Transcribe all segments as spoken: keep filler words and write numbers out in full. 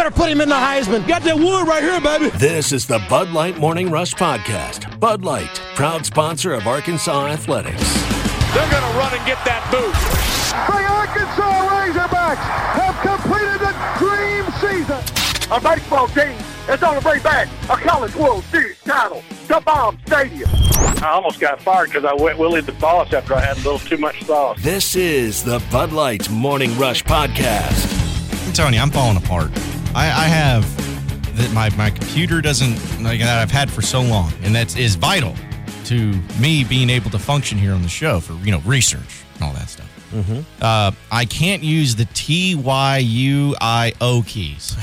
better put him in the Heisman. Got that wood right here, baby. This is the Bud Light Morning Rush Podcast. Bud Light, proud sponsor of Arkansas Athletics. They're going to run and get that boot. The Arkansas Razorbacks have completed the dream season. A baseball team is on the way back a College World Series title to Baum Stadium. I almost got fired because I went Willie the Boss after I had a little too much sauce. This is the Bud Light Morning Rush Podcast. I'm telling you, I'm falling apart. I, I have that my, my computer doesn't, like that I've had for so long, and that is vital to me being able to function here on the show for, you know, research and all that stuff. Mm-hmm. Uh, I can't use the T Y U I O keys.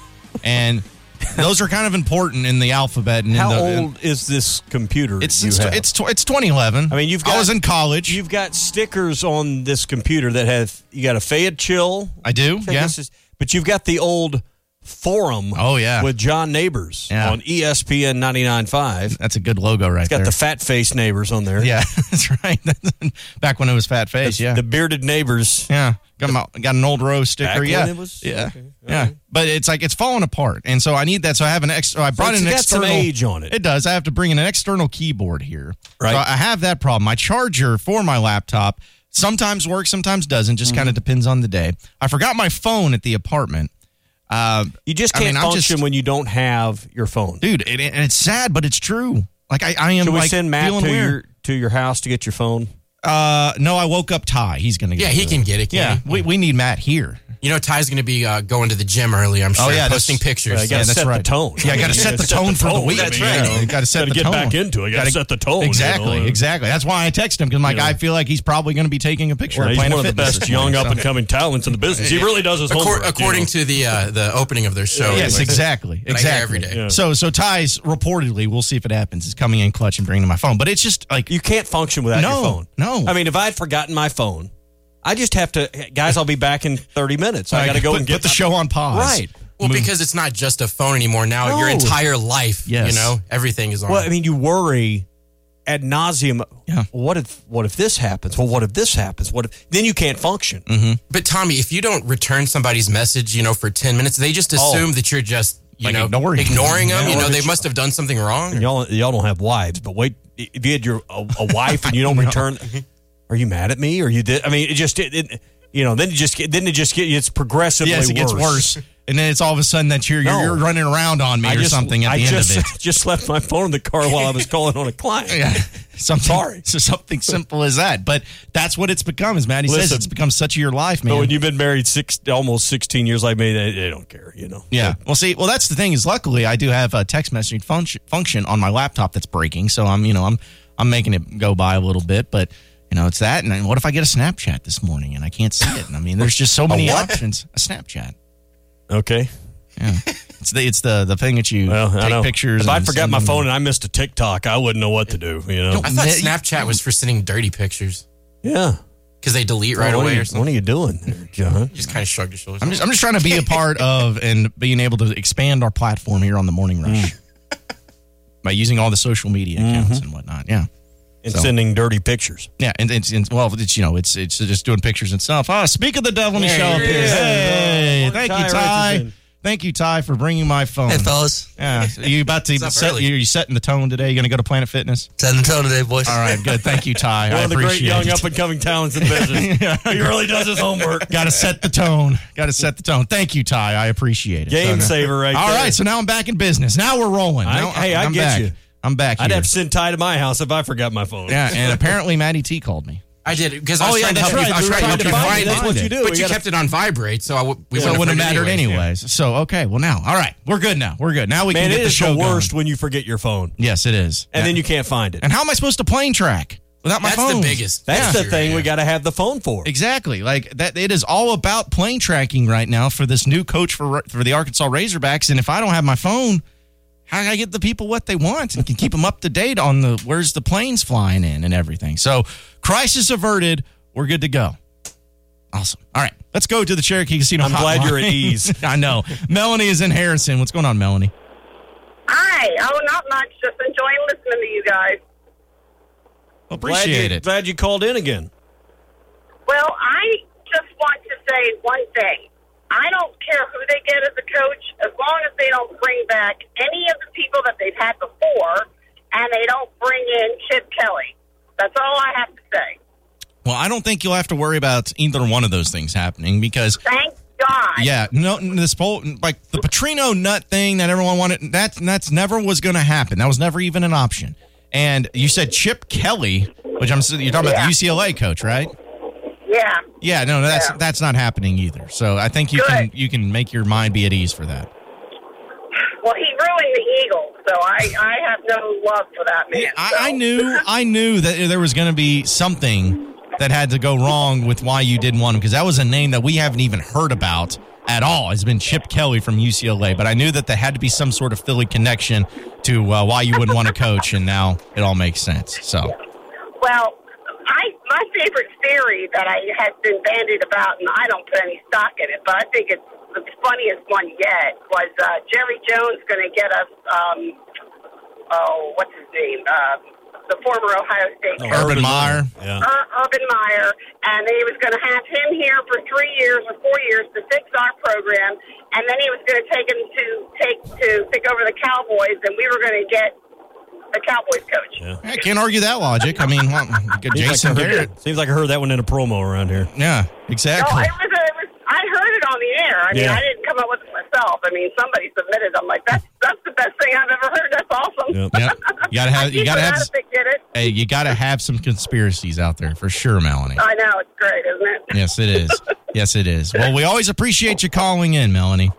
And those are kind of important in the alphabet. And How in the, old is this computer? It's you it's, have? it's it's twenty eleven. I mean, you've got, I was in college. You've got stickers on this computer that have you got a Fayette Chill. I do. I yeah. Is, but you've got the old Forum. Oh yeah. With John Neighbors yeah. on E S P N ninety-nine point five. That's a good logo right there. It's got there. the fat face neighbors on there. Yeah, that's right. Back when it was fat face. The, yeah. The bearded neighbors. Yeah. Got, my, got an old Rose sticker. Back yeah. when it was, yeah. Okay. Yeah. Right. But it's like it's falling apart. And so I need that. So I have an extra. I brought so in an got external. some age on it. It does. I have to bring in an external keyboard here. Right. So I have that problem. My charger for my laptop sometimes works, sometimes doesn't. Just mm-hmm. kind of depends on the day. I forgot my phone at the apartment. Uh, you just can't I mean, function just, when you don't have your phone, dude. It, it, it's sad, but it's true. Like I, I am. Should we like, send Matt to weird. your to your house to get your phone? Uh, no, I woke up Ty. He's gonna get yeah, it. he can get it. Can yeah, he? we we need Matt here. You know, Ty's going to be uh, going to the gym early, I'm sure, oh, yeah, posting pictures. Right, yeah, that's set right. the tone. Yeah, I got to set the tone for the week. That's right. You know, you got to set the get tone. back into it. Got to set the tone. Exactly, you know? exactly. That's why I text him because like you know, I feel like he's probably going to be taking a picture. Well, of he's one of the Fitness best young up and coming talents in the business. He really does his Accor- homework. According you know? to the uh, the opening of their show. Yes, anyways. exactly, exactly. Every day. Yeah. So so Ty's reportedly, we'll see if it happens, is coming in clutch and bringing my phone. But it's just like you can't function without no, your phone. No, I mean, if I had forgotten my phone. I just have to, guys, I'll be back in thirty minutes. I got to go put, and get put the show on pause. Right. Well, Move. because it's not just a phone anymore. Now No. your entire life, Yes. you know, everything is on. Well, I mean, you worry ad nauseum. Yeah. What if what if this happens? Well, what if this happens? What if then you can't function? Mm-hmm. But Tommy, if you don't return somebody's message, you know, for ten minutes, they just assume Oh. that you're just, you Like know, ignoring, ignoring them. Yeah. You know, Or they that must have done something wrong. And y'all y'all don't have wives, but wait, if you had your a, a wife and you don't return, are you mad at me? Or you did? I mean, it just it, it you know, then you just get then it just get it's progressively yes, it gets worse. And then it's all of a sudden that you're, No. you're, you're running around on me I or just, something at I the end just, of it. just left my phone in the car while I was calling on a client. Yeah, something, Sorry. So something simple as that. But that's what it's become, as Maddie Listen, says. It's become such of your life, man. But when you've been married six, almost sixteen years like me, they, they don't care, you know. Yeah. Well, see, well, that's the thing is, luckily, I do have a text messaging function, function on my laptop that's breaking, so I'm, you know, I'm, I'm making it go by a little bit, but. You know, it's that, and then what if I get a Snapchat this morning and I can't see it? And I mean, there's just so many options. A Snapchat. Okay. Yeah. It's the it's the, the thing that you well, take I know. pictures. If I and forgot send my them. phone and I missed a TikTok, I wouldn't know what to do, you know? I thought Snapchat was for sending dirty pictures. Yeah. Because they delete right what away are you, or something. What are you doing there, John? You just kind of shrugged your shoulders. I'm just, I'm just trying to be a part of and being able to expand our platform here on the Morning Rush mm. by using all the social media accounts mm-hmm. and whatnot. Yeah. And so. sending dirty pictures. Yeah, and it's, and well, it's you know, it's it's just doing pictures and stuff. Oh, speak of the devil, let me show up here. Hey, oh, thank Ty you, Ty. Thank you, Ty, for bringing my phone. Hey, fellas. Yeah, are you about to set? You you setting the tone today? You going to go to Planet Fitness? Setting the tone today, boys. All right, good. Thank you, Ty. One I of the great appreciate young it. up and coming talents in business. yeah. He really does his homework. Got to set the tone. Got to set the tone. Thank you, Ty. I appreciate it. Game so, saver, right All there. right, so now I'm back in business. Now we're rolling. I, now, hey, I I'm get back. you. I'm back. I'd here. have to send Ty to my house if I forgot my phone. Yeah, and apparently Maddie T called me. I did because I Oh, was yeah, trying to that's help right. you. I was We were trying to trying help to you find find it. it. That's what you do. But We you gotta- kept it on vibrate, so I w- we So it wouldn't wouldn't have mattered anyways. anyways. So okay, well now, all right, we're good now. We're good now. We Man, can it get the is show the worst going. when you forget your phone. Yes, it is. And Yeah. then you can't find it. And how am I supposed to plane track without my That's phone? the biggest. That's issue, the thing yeah. we got to have the phone for. Exactly. Like that. It is all about plane tracking right now for this new coach for for the Arkansas Razorbacks. And if I don't have my phone, how can I get the people what they want and can keep them up to date on the where's the planes flying in and everything? So crisis averted. We're good to go. Awesome. All right, let's go to the Cherokee Casino. I'm glad hotline. you're at ease. I know. Melanie is in Harrison. What's going on, Melanie? Hi. Oh, not much. Just enjoying listening to you guys. Appreciate glad you, it. Glad you called in again. Well, I just want to say one thing. I don't care who they get as a coach they don't bring back any of the people that they've had before, and they don't bring in Chip Kelly. That's all I have to say. Well, I don't think you'll have to worry about either one of those things happening because. Thank God. Yeah, no, this whole like the Petrino nut thing that everyone wanted. That that's never was going to happen. That was never even an option. And you said Chip Kelly, which I'm you're talking yeah. about the U C L A coach, right? Yeah. Yeah, no, that's yeah. that's not happening either. So I think you Good. can you can make your mind be at ease for that. Well, he ruined the Eagles, so I, I have no love for that man. Yeah, I, so. I knew I knew that there was going to be something that had to go wrong with why you didn't want him, because that was a name that we haven't even heard about at all. It's been Chip Kelly from U C L A, but I knew that there had to be some sort of Philly connection to uh, why you wouldn't want to coach, and now it all makes sense. So, well, I my favorite theory that I has been bandied about, and I don't put any stock in it, but I think it's the funniest one yet, was uh, Jerry Jones going to get us, um, oh, what's his name? Uh, the former Ohio State oh, Urban Meyer. Yeah. Ur- Urban Meyer, and then he was going to have him here for three years or four years to fix our program, and then he was going to take him to take to take over the Cowboys, and we were going to get the Cowboys coach. Yeah. I can't argue that logic. I mean, well, Jason like Garrett. Seems like I heard that one in a promo around here. Yeah, exactly. No, it was, a, it was, I heard it on the air. I mean, yeah. I didn't come up with it myself. I mean, somebody submitted. I'm like, that's that's the best thing I've ever heard. That's awesome. Yep. Yep. You gotta have. You gotta have. If they get it. Hey, you gotta have some conspiracies out there for sure, Melanie. I know, it's great, isn't it? Yes, it is. Yes, it is. Well, we always appreciate you calling in, Melanie.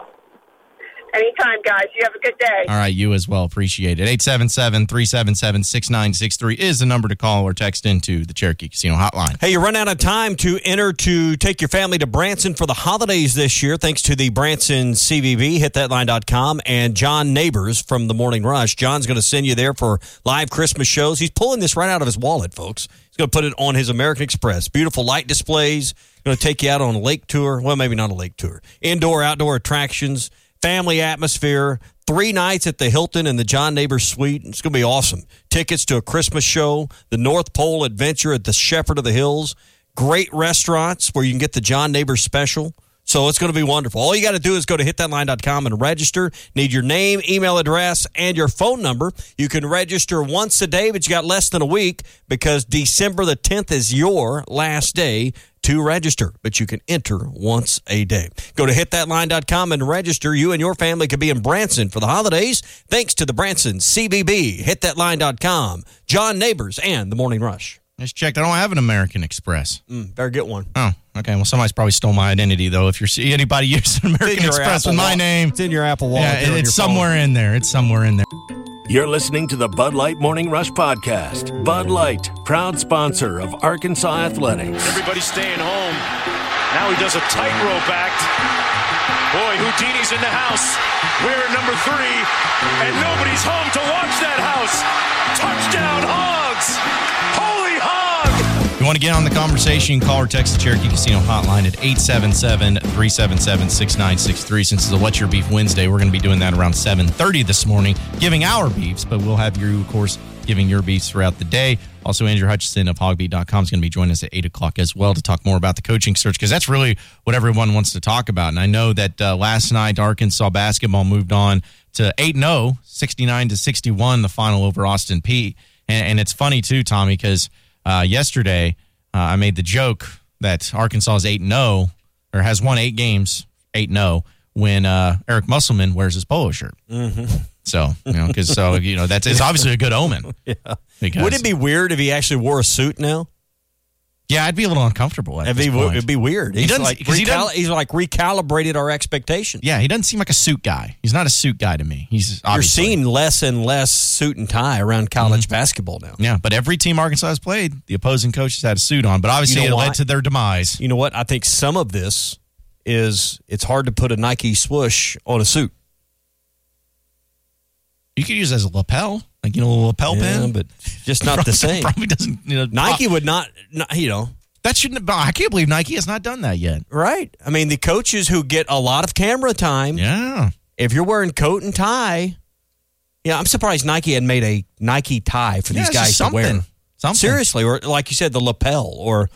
Anytime, guys. You have a good day. All right, you as well. Appreciate it. eight seven seven, three seven seven, six nine six three is the number to call or text into the Cherokee Casino hotline. Hey, you run out of time to enter to take your family to Branson for the holidays this year, thanks to the Branson C V B, hit that line dot com, and John Neighbors from the Morning Rush. John's going to send you there for live Christmas shows. He's pulling this right out of his wallet, folks. He's going to put it on his American Express. Beautiful light displays. Going to take you out on a lake tour. Well, maybe not a lake tour. Indoor, outdoor attractions. Family atmosphere, three nights at the Hilton and the John Neighbors Suite. It's going to be awesome. Tickets to a Christmas show, the North Pole Adventure at the Shepherd of the Hills, great restaurants where you can get the John Neighbors special. So it's going to be wonderful. All you got to do is go to hit that line dot com and register. Need your name, email address, and your phone number. You can register once a day, but you got less than a week because December the tenth is your last day to register, but you can enter once a day. Go to hit that line dot com and register. You and your family could be in Branson for the holidays thanks to the Branson C V B. hit that line dot com, John Neighbors, and the Morning Rush. Just checked. I don't have an American Express. Mm, better get one. Oh, okay. Well, somebody's probably stole my identity, though. If you see anybody using American Express with my name. It's in your Apple Wallet. Yeah, it, it's somewhere phone. in there. It's somewhere in there. You're listening to the Bud Light Morning Rush Podcast. Bud Light, proud sponsor of Arkansas Athletics. Everybody's staying home. Now he does a tightrope act. Boy, Houdini's in the house. We're number three, and nobody's home to watch that house. Touchdown, Hogs! Holy Hog! You want to get on the conversation, call or text the Cherokee Casino hotline at eight seven seven, three seven seven, six nine six three. Since it's a What's Your Beef Wednesday, we're going to be doing that around seven thirty this morning, giving our beefs, but we'll have you, of course, giving your beefs throughout the day. Also, Andrew Hutchison of hog beat dot com is going to be joining us at eight o'clock as well to talk more about the coaching search, because that's really what everyone wants to talk about. And I know that uh, last night, Arkansas basketball moved on to eight and oh, sixty-nine to sixty-one, the final over Austin Peay. And, and it's funny, too, Tommy, because uh, yesterday uh, I made the joke that Arkansas is eight and oh, or has won eight games, eight and oh, when uh, Eric Musselman wears his polo shirt. Mm-hmm. So, you know, because, so, you know, that's it's obviously a good omen. Yeah. Because, would it be weird if he actually wore a suit now? Yeah, I'd be a little uncomfortable at it'd this be, point. It'd be weird. He's, he like he recal- he's like recalibrated our expectations. Yeah, he doesn't seem like a suit guy. He's not a suit guy to me. He's You're obviously. seeing less and less suit and tie around college mm-hmm. basketball now. Yeah, but every team Arkansas has played, the opposing coach has had a suit on. But obviously, you know it why? led to their demise. You know what? I think some of this is it's hard to put a Nike swoosh on a suit. You could use it as a lapel, like, you know, a lapel yeah, pin, but just not the same. Probably doesn't. You know, Nike would not, not, you know. That shouldn't. I can't believe Nike has not done that yet. Right. I mean, the coaches who get a lot of camera time. Yeah. If you're wearing coat and tie, yeah, I'm surprised Nike had made a Nike tie for yeah, these guys to wear. Something. Seriously, or like you said, the lapel, or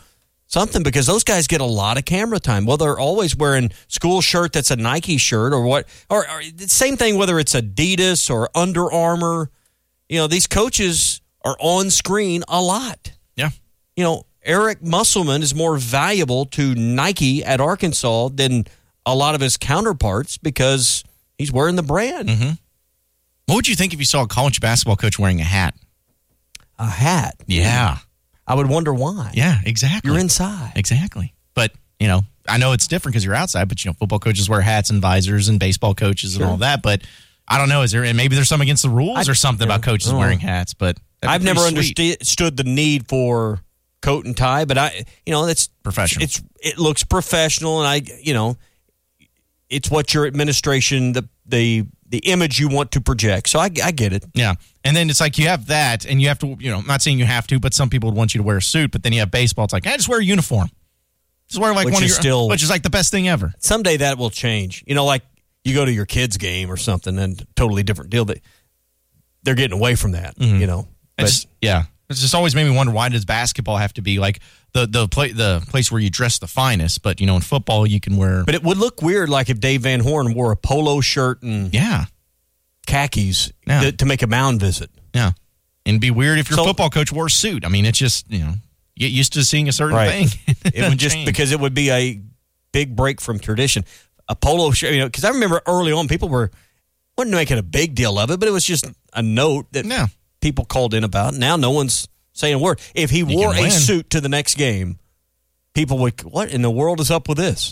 something, because those guys get a lot of camera time. Well, they're always wearing school shirt that's a Nike shirt or what, or, or same thing whether it's Adidas or Under Armour. You know, these coaches are on screen a lot. Yeah. You know, Eric Musselman is more valuable to Nike at Arkansas than a lot of his counterparts because he's wearing the brand. Mm-hmm. What would you think if you saw a college basketball coach wearing a hat? A hat? Yeah. I would wonder why. Yeah, exactly. You're inside. Exactly. But, you know, I know it's different because you're outside, but, you know, football coaches wear hats and visors and baseball coaches Sure. and all that. But I don't know. Is there, and maybe there's some against the rules I, or something yeah, about coaches wearing hats, but I've never sweet. understood the need for coat and tie, but I, you know, it's professional. It's, it looks professional, and I, you know, it's what your administration, the, the, the image you want to project. So I, I get it. Yeah. And then it's like you have that, and you have to, you know, I'm not saying you have to, but some people would want you to wear a suit, but then you have baseball. It's like, I just wear a uniform. Just wear like Which one is of your, still, which is like the best thing ever. Someday that will change. You know, like you go to your kid's game or something, and totally different deal. That they're getting away from that, Mm-hmm. you know. But, It's, yeah. It's just always made me wonder, why does basketball have to be like the the, play, the place where you dress the finest? But, you know, in football, you can wear. But it would look weird like if Dave Van Horn wore a polo shirt and yeah. khakis Yeah. to, to make a mound visit. Yeah. And it'd be weird if your So- football coach wore a suit. I mean, it's just, you know, you get used to seeing a certain Right. thing. It would just, Change. because it would be a big break from tradition. A polo shirt, you know, because I remember early on people were, wasn't making a big deal of it, but it was just a note that Yeah. people called in about. Now no one's saying a word. If he wore can a win. suit to the next game, people would, what in the world is up with this?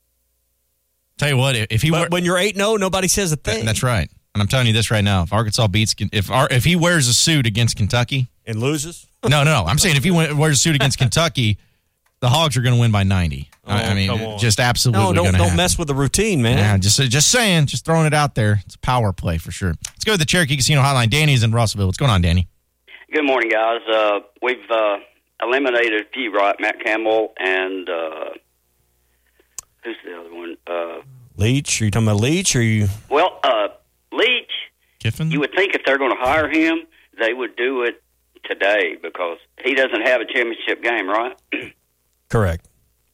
Tell you what, if he But wore, when you're eight and oh, nobody says a thing. that's right. And I'm telling you this right now: if Arkansas beats, if our, if he wears a suit against Kentucky, And loses? no, no, I'm saying if he wears a suit against Kentucky, the Hogs are going to win by ninety. I, I Oh, mean, come on. just absolutely. No, don't, gonna don't happen. mess with the routine, man. Yeah, just just saying, just throwing it out there. It's a power play for sure. Let's go to the Cherokee Casino Hotline. Danny's in Russellville. What's going on, Danny? Good morning, guys. Uh, we've uh, eliminated a few, right? Matt Campbell and uh, who's the other one? Uh, Leach? Are you talking about Leach? Or you? well, uh, Leach. Kiffin? You would think if they're going to hire him, they would do it today because he doesn't have a championship game, right? Correct.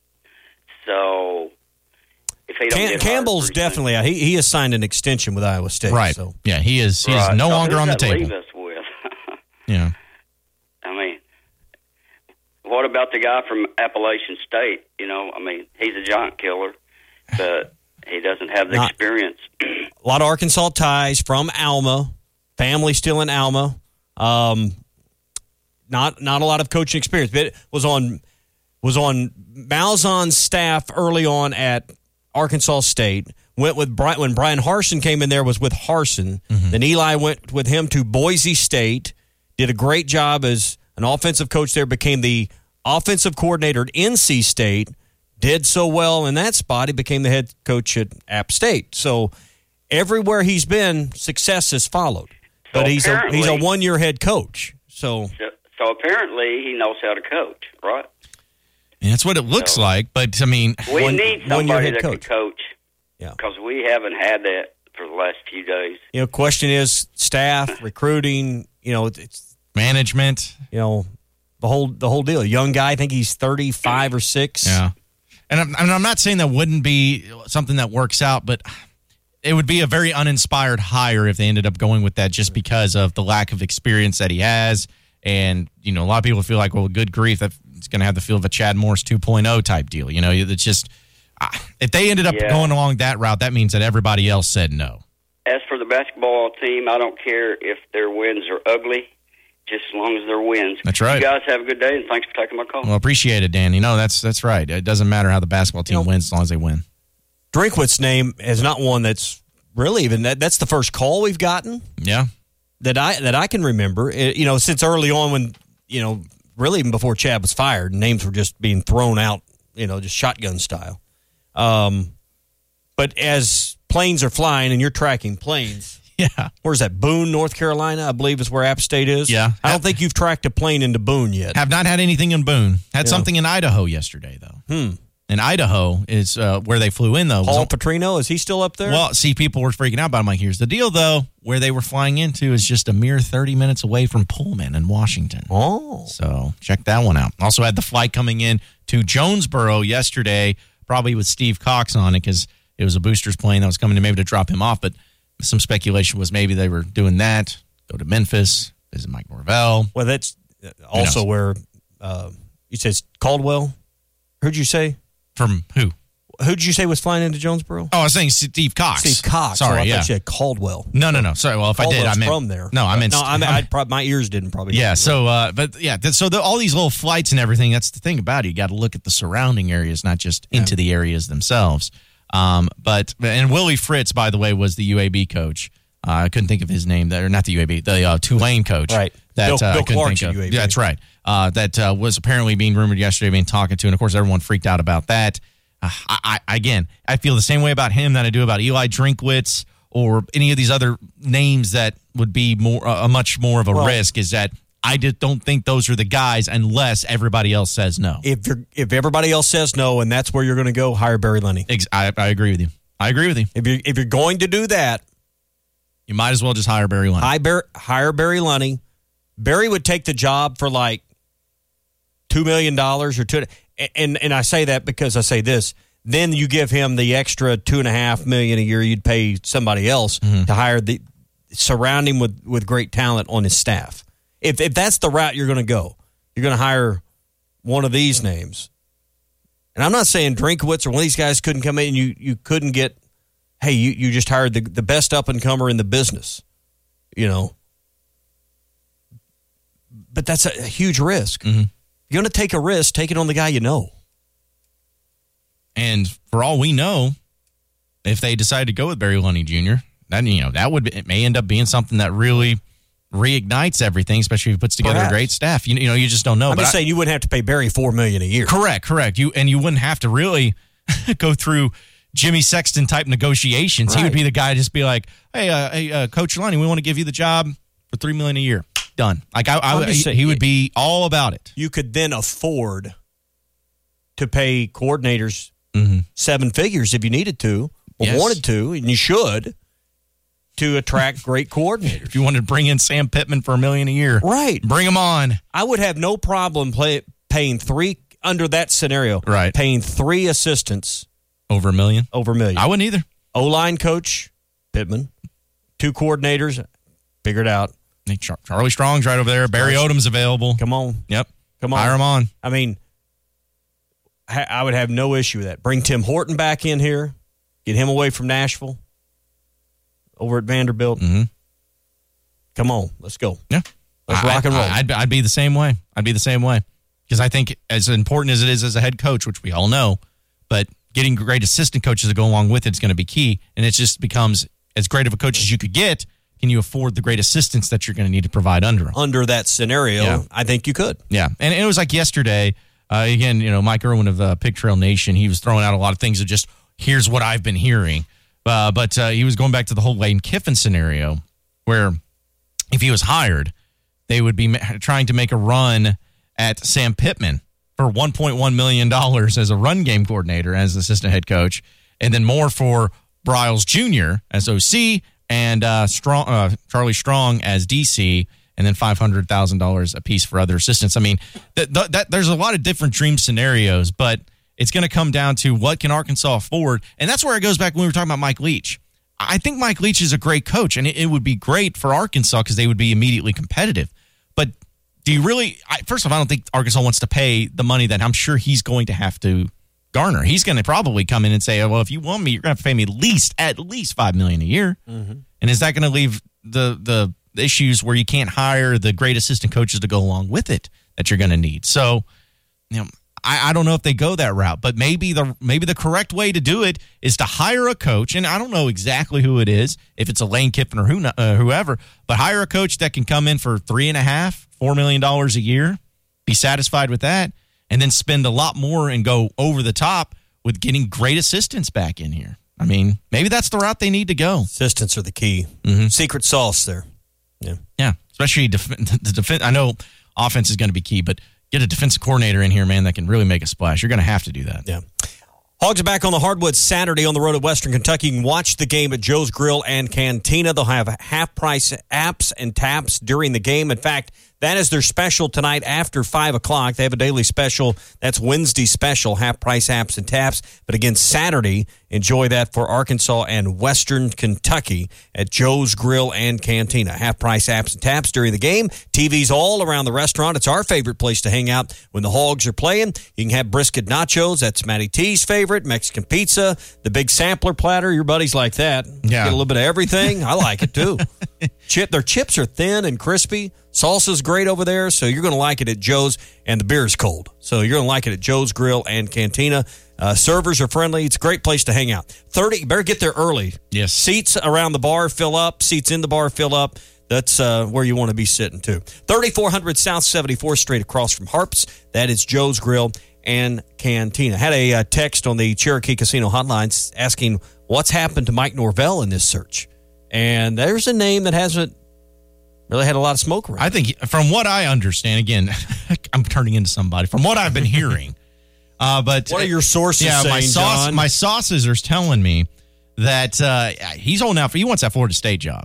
So if he don't Cam- get Campbell's hired pretty soon- definitely out. He, he has signed an extension with Iowa State. Right. So. Yeah, he is. He Right. is no So longer who's on the that leave table. us with? Yeah. I mean, what about the guy from Appalachian State? You know, I mean, he's a giant killer, but he doesn't have the Not- experience. A lot of Arkansas ties from Alma. Family still in Alma. Um, not not a lot of coaching experience. But was on was on Malzahn's staff early on at Arkansas State. Went with Brian, when Brian Harsin came in there, was with Harsin. Mm-hmm. Then Eli went with him to Boise State. Did a great job as an offensive coach there. Became the offensive coordinator at N C State. Did so well in that spot, he became the head coach at App State. So everywhere he's been, success has followed. But So he's a he's a apparently- one year head coach. So So, so apparently he knows how to coach, right? And that's what it looks So- like. But, I mean, We One- need one-year somebody head that coach. can coach. Yeah. Because we haven't had that for the last few days. you know, question is staff, recruiting. You know, it's management. you know the whole the whole deal. Young guy, I think he's thirty five or six. Yeah. And I'm, I mean, I'm not saying that wouldn't be something that works out, but it would be a very uninspired hire if they ended up going with that just because of the lack of experience that he has. And, you know, a lot of people feel like, well, good grief, that it's going to have the feel of a Chad Morris two point oh type deal. You know, it's just, uh, if they ended up Yeah. going along that route, that means that everybody else said no. As for the basketball team, I don't care if their wins are ugly, just as long as they're wins. That's right. You guys have a good day, and thanks for taking my call. Well, appreciate it, Dan. You know, that's that's right. It doesn't matter how the basketball team You know, wins as long as they win. Drinkwitz's name is not one that's really even that. That's the first call we've gotten Yeah. that I that I can remember. It, you know, since early on when you know, really even before Chad was fired, names were just being thrown out. You know, just shotgun style. Um, but as planes are flying and you're tracking planes. Yeah. Where's that? Boone, North Carolina, I believe is where App State is. Yeah. I don't think you've tracked a plane into Boone yet. Have not had anything in Boone. Had Yeah. something in Idaho yesterday, though. Hmm. in Idaho is uh, where they flew in, though. Paul Petrino, is he still up there? Well, see, people were freaking out about him. Like, here's the deal, though. Where they were flying into is just a mere thirty minutes away from Pullman in Washington. Oh. So check that one out. Also had the flight coming in to Jonesboro yesterday, probably with Steve Cox on it because it was a booster's plane that was coming in maybe to drop him off. But some speculation was maybe they were doing that, go to Memphis, visit Mike Norvell. Well, that's also where uh, you said Caldwell. Who'd you say? From who? Who'd you say was flying into Jonesboro? Oh, I was saying Steve Cox. Steve Cox. Sorry, oh, I yeah. thought you had Caldwell. No, no, no. Sorry. Well, if Caldwell's I did, I meant from there. No, I meant. No, I mean, I'd probably, my ears didn't probably. Yeah. So, uh, but yeah. So the, all these little flights and everything. That's the thing about it. You got to look at the surrounding areas, not just yeah. into the areas themselves. Um, but and Willie Fritz, by the way, was the U A B coach. Uh, I couldn't think of his name. There, not the U A B, the uh, Tulane coach. Right. That Bill, uh, Bill I couldn't Clark's think of. U A B. Yeah, that's right. Uh, that uh, was apparently being rumored yesterday, being talked to, and of course everyone freaked out about that. Uh, I, I again, I feel the same way about him that I do about Eli Drinkwitz or any of these other names that would be more a uh, much more of a well, risk. Is that I just don't think those are the guys unless everybody else says no. If you're, if everybody else says no, and that's where you're going to go, hire Barry Lunny. Ex- I, I agree with you. I agree with you. If you if you're going to do that, you might as well just hire Barry Lunny. Hire, hire Barry Lunny. Barry would take the job for like two million dollars or two. And and I say that because I say this. Then you give him the extra two and a half million a year you'd pay somebody else mm-hmm. to hire the surround him with, with great talent on his staff. If if that's the route you're going to go, you're going to hire one of these names. And I'm not saying Drinkwitz or one of these guys couldn't come in and you, you couldn't get, hey, you, you just hired the, the best up-and-comer in the business, you know. But that's a, a huge risk. Mm-hmm. You're going to take a risk, take it on the guy you know. And for all we know, if they decide to go with Barry Lunny Junior, then, you know, that would it may end up being something that really reignites everything, especially if he puts together Perhaps. a great staff. You, you know, you just don't know. I'm but just I, saying you wouldn't have to pay Barry four million dollars a year. Correct, correct. You And you wouldn't have to really go through Jimmy Sexton type negotiations. Right. He would be the guy to just be like, hey, uh, hey uh, Coach Lunny, we want to give you the job for three million dollars a year. Done. Like I, I he, saying, he would be all about it. You could then afford to pay coordinators mm-hmm. seven figures if you needed to or yes. wanted to, and you should, to attract great coordinators. If you wanted to bring in Sam Pittman for a million a year, right? Bring him on. I would have no problem play, paying three under that scenario. Right, paying three assistants over a million. Over a million. I wouldn't either. O-line coach Pittman, two coordinators, figure it out. Char- Charlie Strong's right over there. Barry Odom's available. Come on. Yep. Come on. Hire him on. I mean, I would have no issue with that. Bring Tim Horton back in here. Get him away from Nashville. Over at Vanderbilt. Mm-hmm. Come on. Let's go. Yeah. Let's I, rock and roll. I, I'd, I'd be the same way. I'd be the same way. Because I think as important as it is as a head coach, which we all know, but getting great assistant coaches to go along with it is going to be key. And it just becomes as great of a coach as you could get. Can you afford the great assistance that you're going to need to provide under them? Under that scenario, yeah. I think you could. Yeah. And it was like yesterday, uh, again, you know, Mike Irwin of uh, Pig Trail Nation, he was throwing out a lot of things of just, here's what I've been hearing. Uh, but uh, he was going back to the whole Lane Kiffin scenario where if he was hired, they would be ma- trying to make a run at Sam Pittman for one point one million dollars as a run game coordinator, as assistant head coach, and then more for Briles Junior as O C, and uh, Strong, uh, Charlie Strong as D C, and then five hundred thousand dollars a piece for other assistants. I mean, that, that, there's a lot of different dream scenarios, but it's going to come down to what can Arkansas afford, and that's where it goes back when we were talking about Mike Leach. I think Mike Leach is a great coach, and it, it would be great for Arkansas because they would be immediately competitive. But do you really – first of all, I don't think Arkansas wants to pay the money that I'm sure he's going to have to garner. He's going to probably come in and say, well, if you want me, you're going to have to pay me at least at least five million dollars a year. Mm-hmm. And is that going to leave the the issues where you can't hire the great assistant coaches to go along with it that you're going to need? So, you know, I, I don't know if they go that route, but maybe the maybe the correct way to do it is to hire a coach, and I don't know exactly who it is, if it's a Lane Kiffin or who, uh, whoever, but hire a coach that can come in for three and a half, four million dollars a year, be satisfied with that, and then spend a lot more and go over the top with getting great assistants back in here. I mean, maybe that's the route they need to go. Assistants are the key. Mm-hmm. Secret sauce there. Yeah, yeah. Especially def- the defense. I know offense is going to be key, but get a defensive coordinator in here, man, that can really make a splash. You're going to have to do that. Yeah. Hogs are back on the hardwood Saturday on the road at Western Kentucky. You can watch the game at Joe's Grill and Cantina. They'll have half-price apps and taps during the game. In fact, that is their special tonight after five o'clock. They have a daily special. That's Wednesday special, half-price apps and taps. But again, Saturday, enjoy that for Arkansas and Western Kentucky at Joe's Grill and Cantina. Half-price apps and taps during the game. T Vs all around the restaurant. It's our favorite place to hang out when the Hogs are playing. You can have brisket nachos. That's Matty T's favorite. Mexican pizza. The big sampler platter. Your buddies like that. Yeah. Get a little bit of everything. I like it, too. Chip, their chips are thin and crispy. Salsa's great over there, so you're going to like it at Joe's, and the beer's cold. So you're going to like it at Joe's Grill and Cantina. Uh, servers are friendly. It's a great place to hang out. thirty, you better get there early. Yes. Seats around the bar fill up. Seats in the bar fill up. That's uh, where you want to be sitting, too. thirty-four hundred South seventy-fourth Street across from Harps. That is Joe's Grill and Cantina. Had a uh, text on the Cherokee Casino hotline asking what's happened to Mike Norvell in this search. And there's a name that hasn't really had a lot of smoke around. I think, from what I understand, again, I'm turning into somebody. From what I've been hearing, uh, but what are your sources yeah, saying, my sauce, John? my sauces are telling me that uh, he's holding out for. He wants that Florida State job,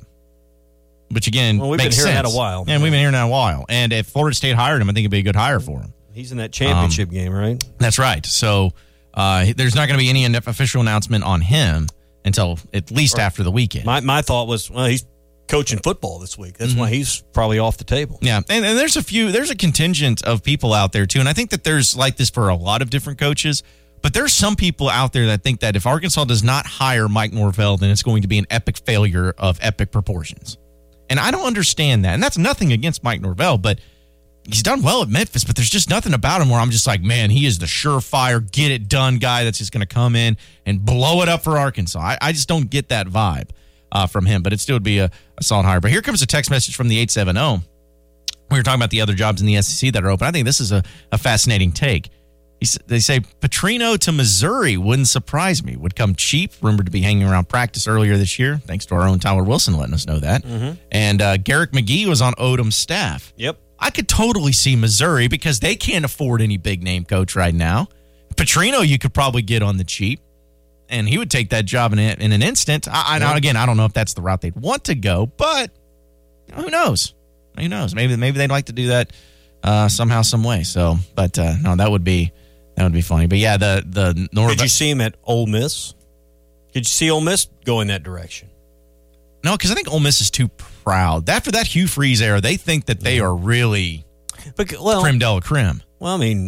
which again well, we've makes been hearing sense. that a while. Yeah, we've been hearing that a while. And if Florida State hired him, I think it'd be a good hire for him. He's in that championship um, game, right? That's right. So uh, there's not going to be any official announcement on him until at least right. after the weekend. My my thought was, well, he's coaching football this week. That's mm-hmm. why he's probably off the table. Yeah, and, and there's a few, there's a contingent of people out there too, and I think that there's like this for a lot of different coaches, but there's some people out there that think that if Arkansas does not hire Mike Norvell, then it's going to be an epic failure of epic proportions. And I don't understand that, and that's nothing against Mike Norvell, but he's done well at Memphis, but there's just nothing about him where I'm just like, man, he is the surefire, get it done guy that's just going to come in and blow it up for Arkansas. I, I just don't get that vibe uh, from him, but it still would be a, a solid hire. But here comes a text message from the eight seven zero. We were talking about the other jobs in the S E C that are open. I think this is a, a fascinating take. He, they say Petrino to Missouri wouldn't surprise me. Would come cheap, rumored to be hanging around practice earlier this year, thanks to our own Tyler Wilson letting us know that. Mm-hmm. And uh, Garrick McGee was on Odom's staff. Yep. I could totally see Missouri because they can't afford any big-name coach right now. Petrino, you could probably get on the cheap, and he would take that job in, a, in an instant. I, I, again, I don't know if that's the route they'd want to go, but who knows? Who knows? Maybe maybe they'd like to do that uh, somehow, some way. So, but uh, no, that would be that would be funny. But yeah, the the Norv- Did you see him at Ole Miss? Did you see Ole Miss go in that direction? No, because I think Ole Miss is too proud. After that Hugh Freeze era, they think that they are really but, well, creme de la creme. Well, I mean,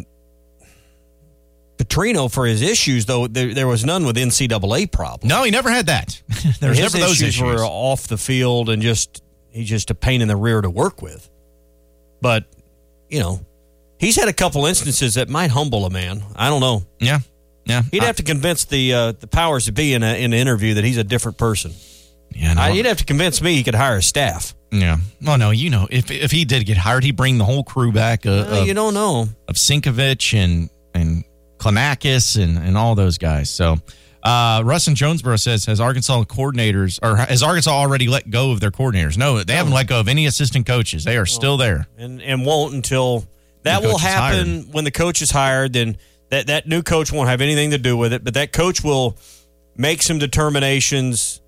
Petrino, for his issues, though, there, there was none with N C double A problems. No, he never had that. There was his never those issues. issues. Were off the field and just he's just a pain in the rear to work with. But, you know, he's had a couple instances that might humble a man. I don't know. Yeah, yeah. He'd I, have to convince the uh, the powers to be in, a, in an interview that he's a different person. Yeah, no. I, he'd have to convince me he could hire a staff. Yeah. Well, no, you know, if if he did get hired, he'd bring the whole crew back. Uh, uh, of, you don't know. Of Sinkovich and, and Klanakis and, and all those guys. So, uh, Russ in Jonesboro says, has Arkansas coordinators, or has Arkansas already let go of their coordinators? No, they haven't let go of any assistant coaches. They are still there. And and won't until that will happen when the coach is hired. Then that, that new coach won't have anything to do with it, but that coach will make some determinations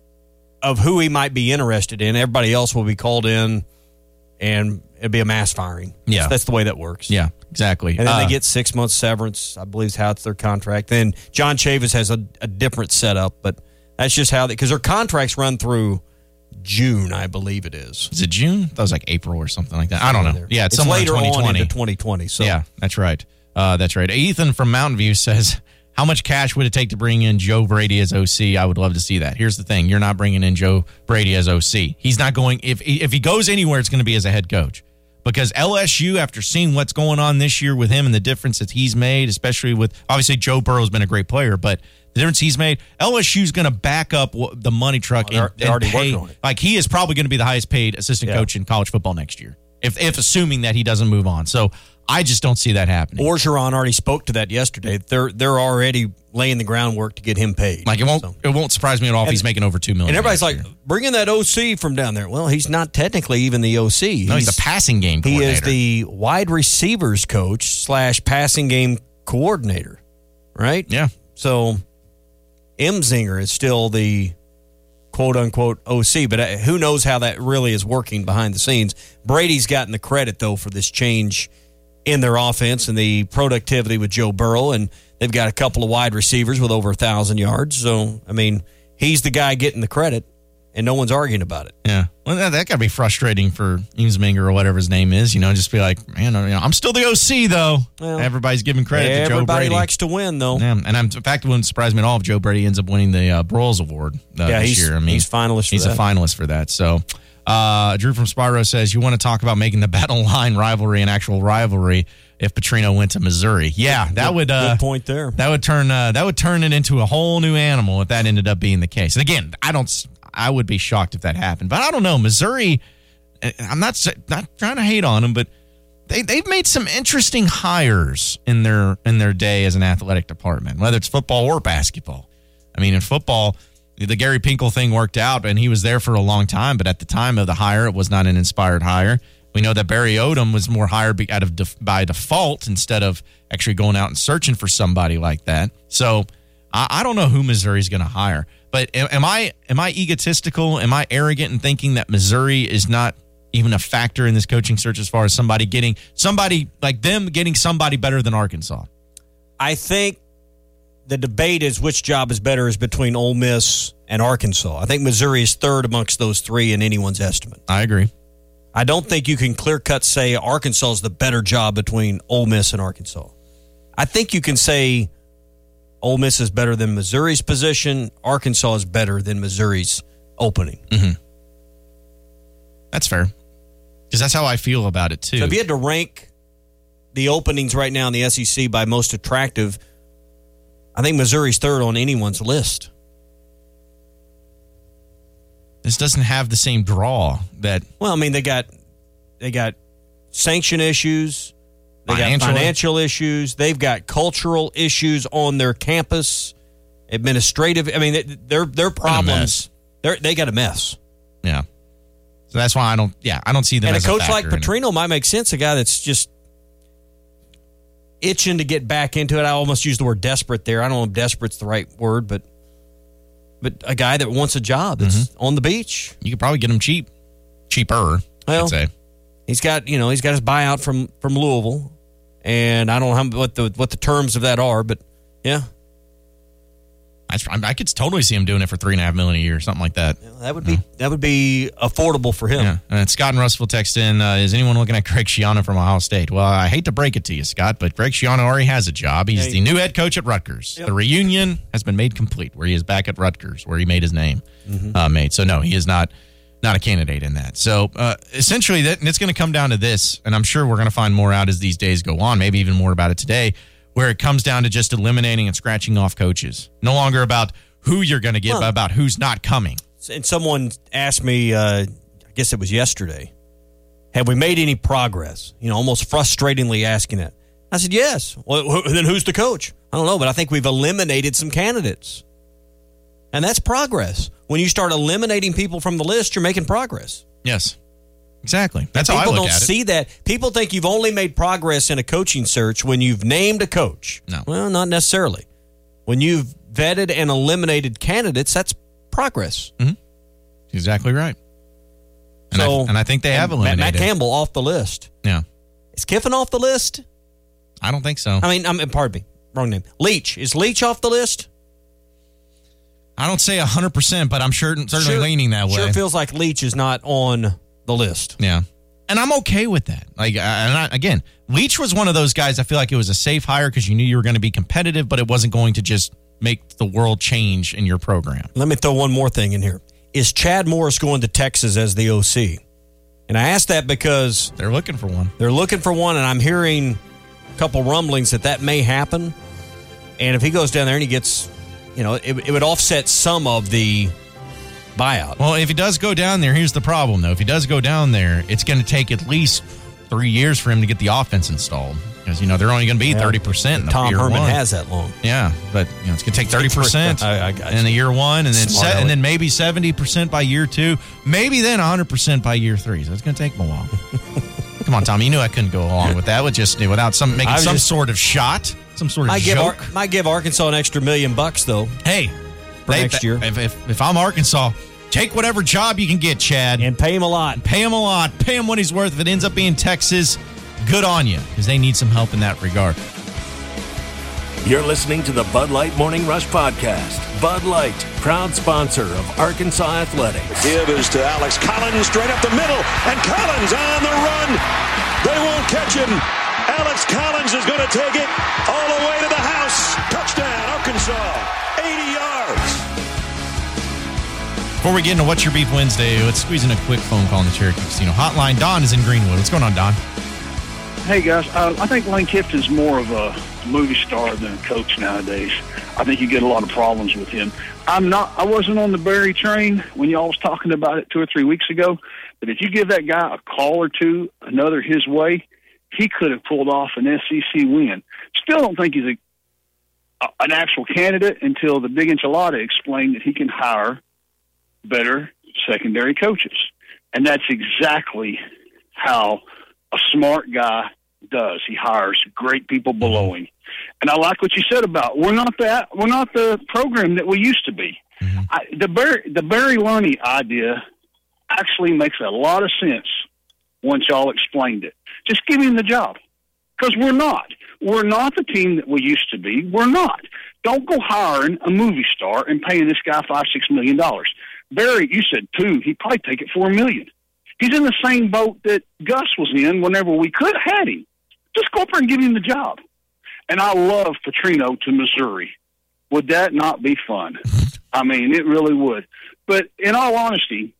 of who he might be interested in. Everybody else will be called in, and it'll be a mass firing. Yeah. That's, that's the way that works. Yeah, exactly. And then uh, they get six months severance, I believe is how it's their contract. Then John Chavis has a, a different setup, but that's just how they, because their contracts run through June, I believe it is. Is it June? That was like April or something like that. I don't know. Yeah, it's, it's somewhere later in twenty twenty. on into twenty twenty. So. Yeah, that's right. Uh, that's right. Ethan from Mountain View says, how much cash would it take to bring in Joe Brady as O C? I would love to see that. Here's the thing. You're not bringing in Joe Brady as O C. He's not going, if, if he goes anywhere, it's going to be as a head coach. Because L S U, after seeing what's going on this year with him and the difference that he's made, especially with, obviously Joe Burrow's been a great player, but the difference he's made, L S U's going to back up the money truck well, and, and pay. On it. Like, he is probably going to be the highest paid assistant yeah. coach in college football next year, if, if assuming that he doesn't move on. So I just don't see that happening. Orgeron already spoke to that yesterday. They're they're already laying the groundwork to get him paid. Like, it won't so. it won't surprise me at all if and, he's making over two million dollars. And everybody's like, bring in that O C from down there. Well, he's not technically even the O C. No, he's, he's the passing game coordinator. He is the wide receivers coach slash passing game coordinator, right? Yeah. So Emzinger is still the quote-unquote O C, but who knows how that really is working behind the scenes. Brady's gotten the credit, though, for this change in their offense and the productivity with Joe Burrow, and they've got a couple of wide receivers with over one thousand yards. So, I mean, he's the guy getting the credit, and no one's arguing about it. Yeah. Well, that, that got to be frustrating for Emzinger or whatever his name is. You know, just be like, man, you know, I'm still the O C, though. Well, everybody's giving credit to Joe Brady. Everybody likes to win, though. Yeah. And I'm, in fact, it wouldn't surprise me at all if Joe Brady ends up winning the uh, Broyles Award uh, yeah, this he's, year. I mean, he's finalist for He's that. a finalist for that. So, uh, Drew from Spyro says, you want to talk about making the Battle Line rivalry an actual rivalry if Petrino went to Missouri. Yeah, that good, would uh, good point there. That would turn uh, that would turn it into a whole new animal if that ended up being the case. And again, I don't I would be shocked if that happened. But I don't know, Missouri, I'm not not trying to hate on them, but they they've made some interesting hires in their in their day as an athletic department, whether it's football or basketball. I mean, in football, the Gary Pinkel thing worked out, and he was there for a long time. But at the time of the hire, it was not an inspired hire. We know that Barry Odom was more hired out of def- by default instead of actually going out and searching for somebody like that. So I, I don't know who Missouri's going to hire. But am I am I egotistical? Am I arrogant in thinking that Missouri is not even a factor in this coaching search as far as somebody getting somebody like them getting somebody better than Arkansas? I think the debate is which job is better is between Ole Miss and Arkansas. I think Missouri is third amongst those three in anyone's estimate. I agree. I don't think you can clear-cut say Arkansas is the better job between Ole Miss and Arkansas. I think you can say Ole Miss is better than Missouri's position. Arkansas is better than Missouri's opening. Mm-hmm. That's fair. Because that's how I feel about it, too. So if you had to rank the openings right now in the S E C by most attractive, I think Missouri's third on anyone's list. This doesn't have the same draw that. Well, I mean, they got they got sanction issues, they financial. got financial issues, they've got cultural issues on their campus, administrative. I mean, their their problems. They they got a mess. Yeah, so that's why I don't. Yeah, I don't see them. And as a coach a like Petrino might make sense. A guy that's just itching to get back into it. I almost used the word desperate there. I don't know if desperate's the right word, but. But a guy that wants a job that's mm-hmm. on the beach. You could probably get him cheap. Cheaper, well, I'd say. He's got, you know, he's got his buyout from, from Louisville. And I don't know how, what the what the terms of that are, but yeah. I, I could totally see him doing it for three and a half million a year, something like that. Yeah, that would be yeah. that would be affordable for him. Yeah. And Scott and Russell text in, uh, is anyone looking at Greg Schiano from Ohio State? Well, I hate to break it to you, Scott, but Greg Schiano already has a job. He's yeah, the new head coach at Rutgers. Yep. The reunion has been made complete, where he is back at Rutgers, where he made his name mm-hmm. uh, made. So no, he is not not a candidate in that. So uh, essentially, that and it's going to come down to this, and I'm sure we're going to find more out as these days go on. Maybe even more about it today, where it comes down to just eliminating and scratching off coaches. No longer about who you're going to get, well, but about who's not coming. And someone asked me, uh, I guess it was yesterday, have we made any progress? You know, almost frustratingly asking it. I said, yes. Well, who, then who's the coach? I don't know, but I think we've eliminated some candidates. And that's progress. When you start eliminating people from the list, you're making progress. Yes, exactly. That's how I look at it. People don't see that. People think you've only made progress in a coaching search when you've named a coach. No. Well, not necessarily. When you've vetted and eliminated candidates, that's progress. Mm-hmm. Exactly right. And, so, I, and I think they have eliminated. Matt Campbell off the list. Yeah. Is Kiffin off the list? I don't think so. I mean, I'm, pardon me, wrong name. Leach. Is Leach off the list? I don't say one hundred percent, but I'm sure certainly sure, leaning that way. Sure feels like Leach is not on the list. Yeah. And I'm okay with that. Like, and I, again, Leach was one of those guys. I feel like it was a safe hire because you knew you were going to be competitive, but it wasn't going to just make the world change in your program. Let me throw one more thing in here. Is Chad Morris going to Texas as the O C? And I ask that because they're looking for one. They're looking for one, and I'm hearing a couple rumblings that that may happen. And if he goes down there and he gets, you know, it, it would offset some of the buyout. Well, if he does go down there, here's the problem, though. If he does go down there, it's going to take at least three years for him to get the offense installed. Because, you know, they're only going to be yeah. thirty percent in the Tom year Herman one. has that long. Yeah, but, you know, it's going to take thirty percent I, I got in the year one, and then se- and then maybe seventy percent by year two, maybe then one hundred percent by year three. So it's going to take him a while. Come on, Tom. You knew I couldn't go along with that with just without some making some just, sort of shot. It's some sort of might give, joke. Ar- might give Arkansas an extra million bucks, though. Hey, for they, next year. If, if, if I'm Arkansas, take whatever job you can get, Chad. And pay him a lot. Pay him a lot. Pay him what he's worth. If it ends up being Texas, good on you, because they need some help in that regard. You're listening to the Bud Light Morning Rush Podcast. Bud Light, proud sponsor of Arkansas Athletics. Give is to Alex Collins, straight up the middle, and Collins on the run. They won't catch him. Alex Collins is going to take it all the way to the house. Touchdown, Arkansas, eighty yards. Before we get into What's Your Beef Wednesday, let's squeeze in a quick phone call on the Cherokee Casino Hotline. Don is in Greenwood. What's going on, Don? Hey, guys. Uh, I think Lane Kiffin's more of a movie star than a coach nowadays. I think you get a lot of problems with him. I'm not. I wasn't on the Barry train when y'all was talking about it two or three weeks ago. But if you give that guy a call or two, another his way, he could have pulled off an S E C win. Still don't think he's a, a an actual candidate until the Big Enchilada explained that he can hire better secondary coaches, and that's exactly how a smart guy does. He hires great people below him. And I like what you said about we're not that we're not the program that we used to be. Mm-hmm. I, the Barry the Barry Lunny idea actually makes a lot of sense once y'all explained it. Just give him the job, because we're not we're not the team that we used to be. We're not. Don't go hiring a movie star and paying this guy five six million dollars. Barry, you said two. He'd probably take it for a million. He's in the same boat that Gus was in whenever we could have had him. Just go up there and give him the job. And I love Petrino to Missouri. Would that not be fun? I mean, it really would. But in all honesty,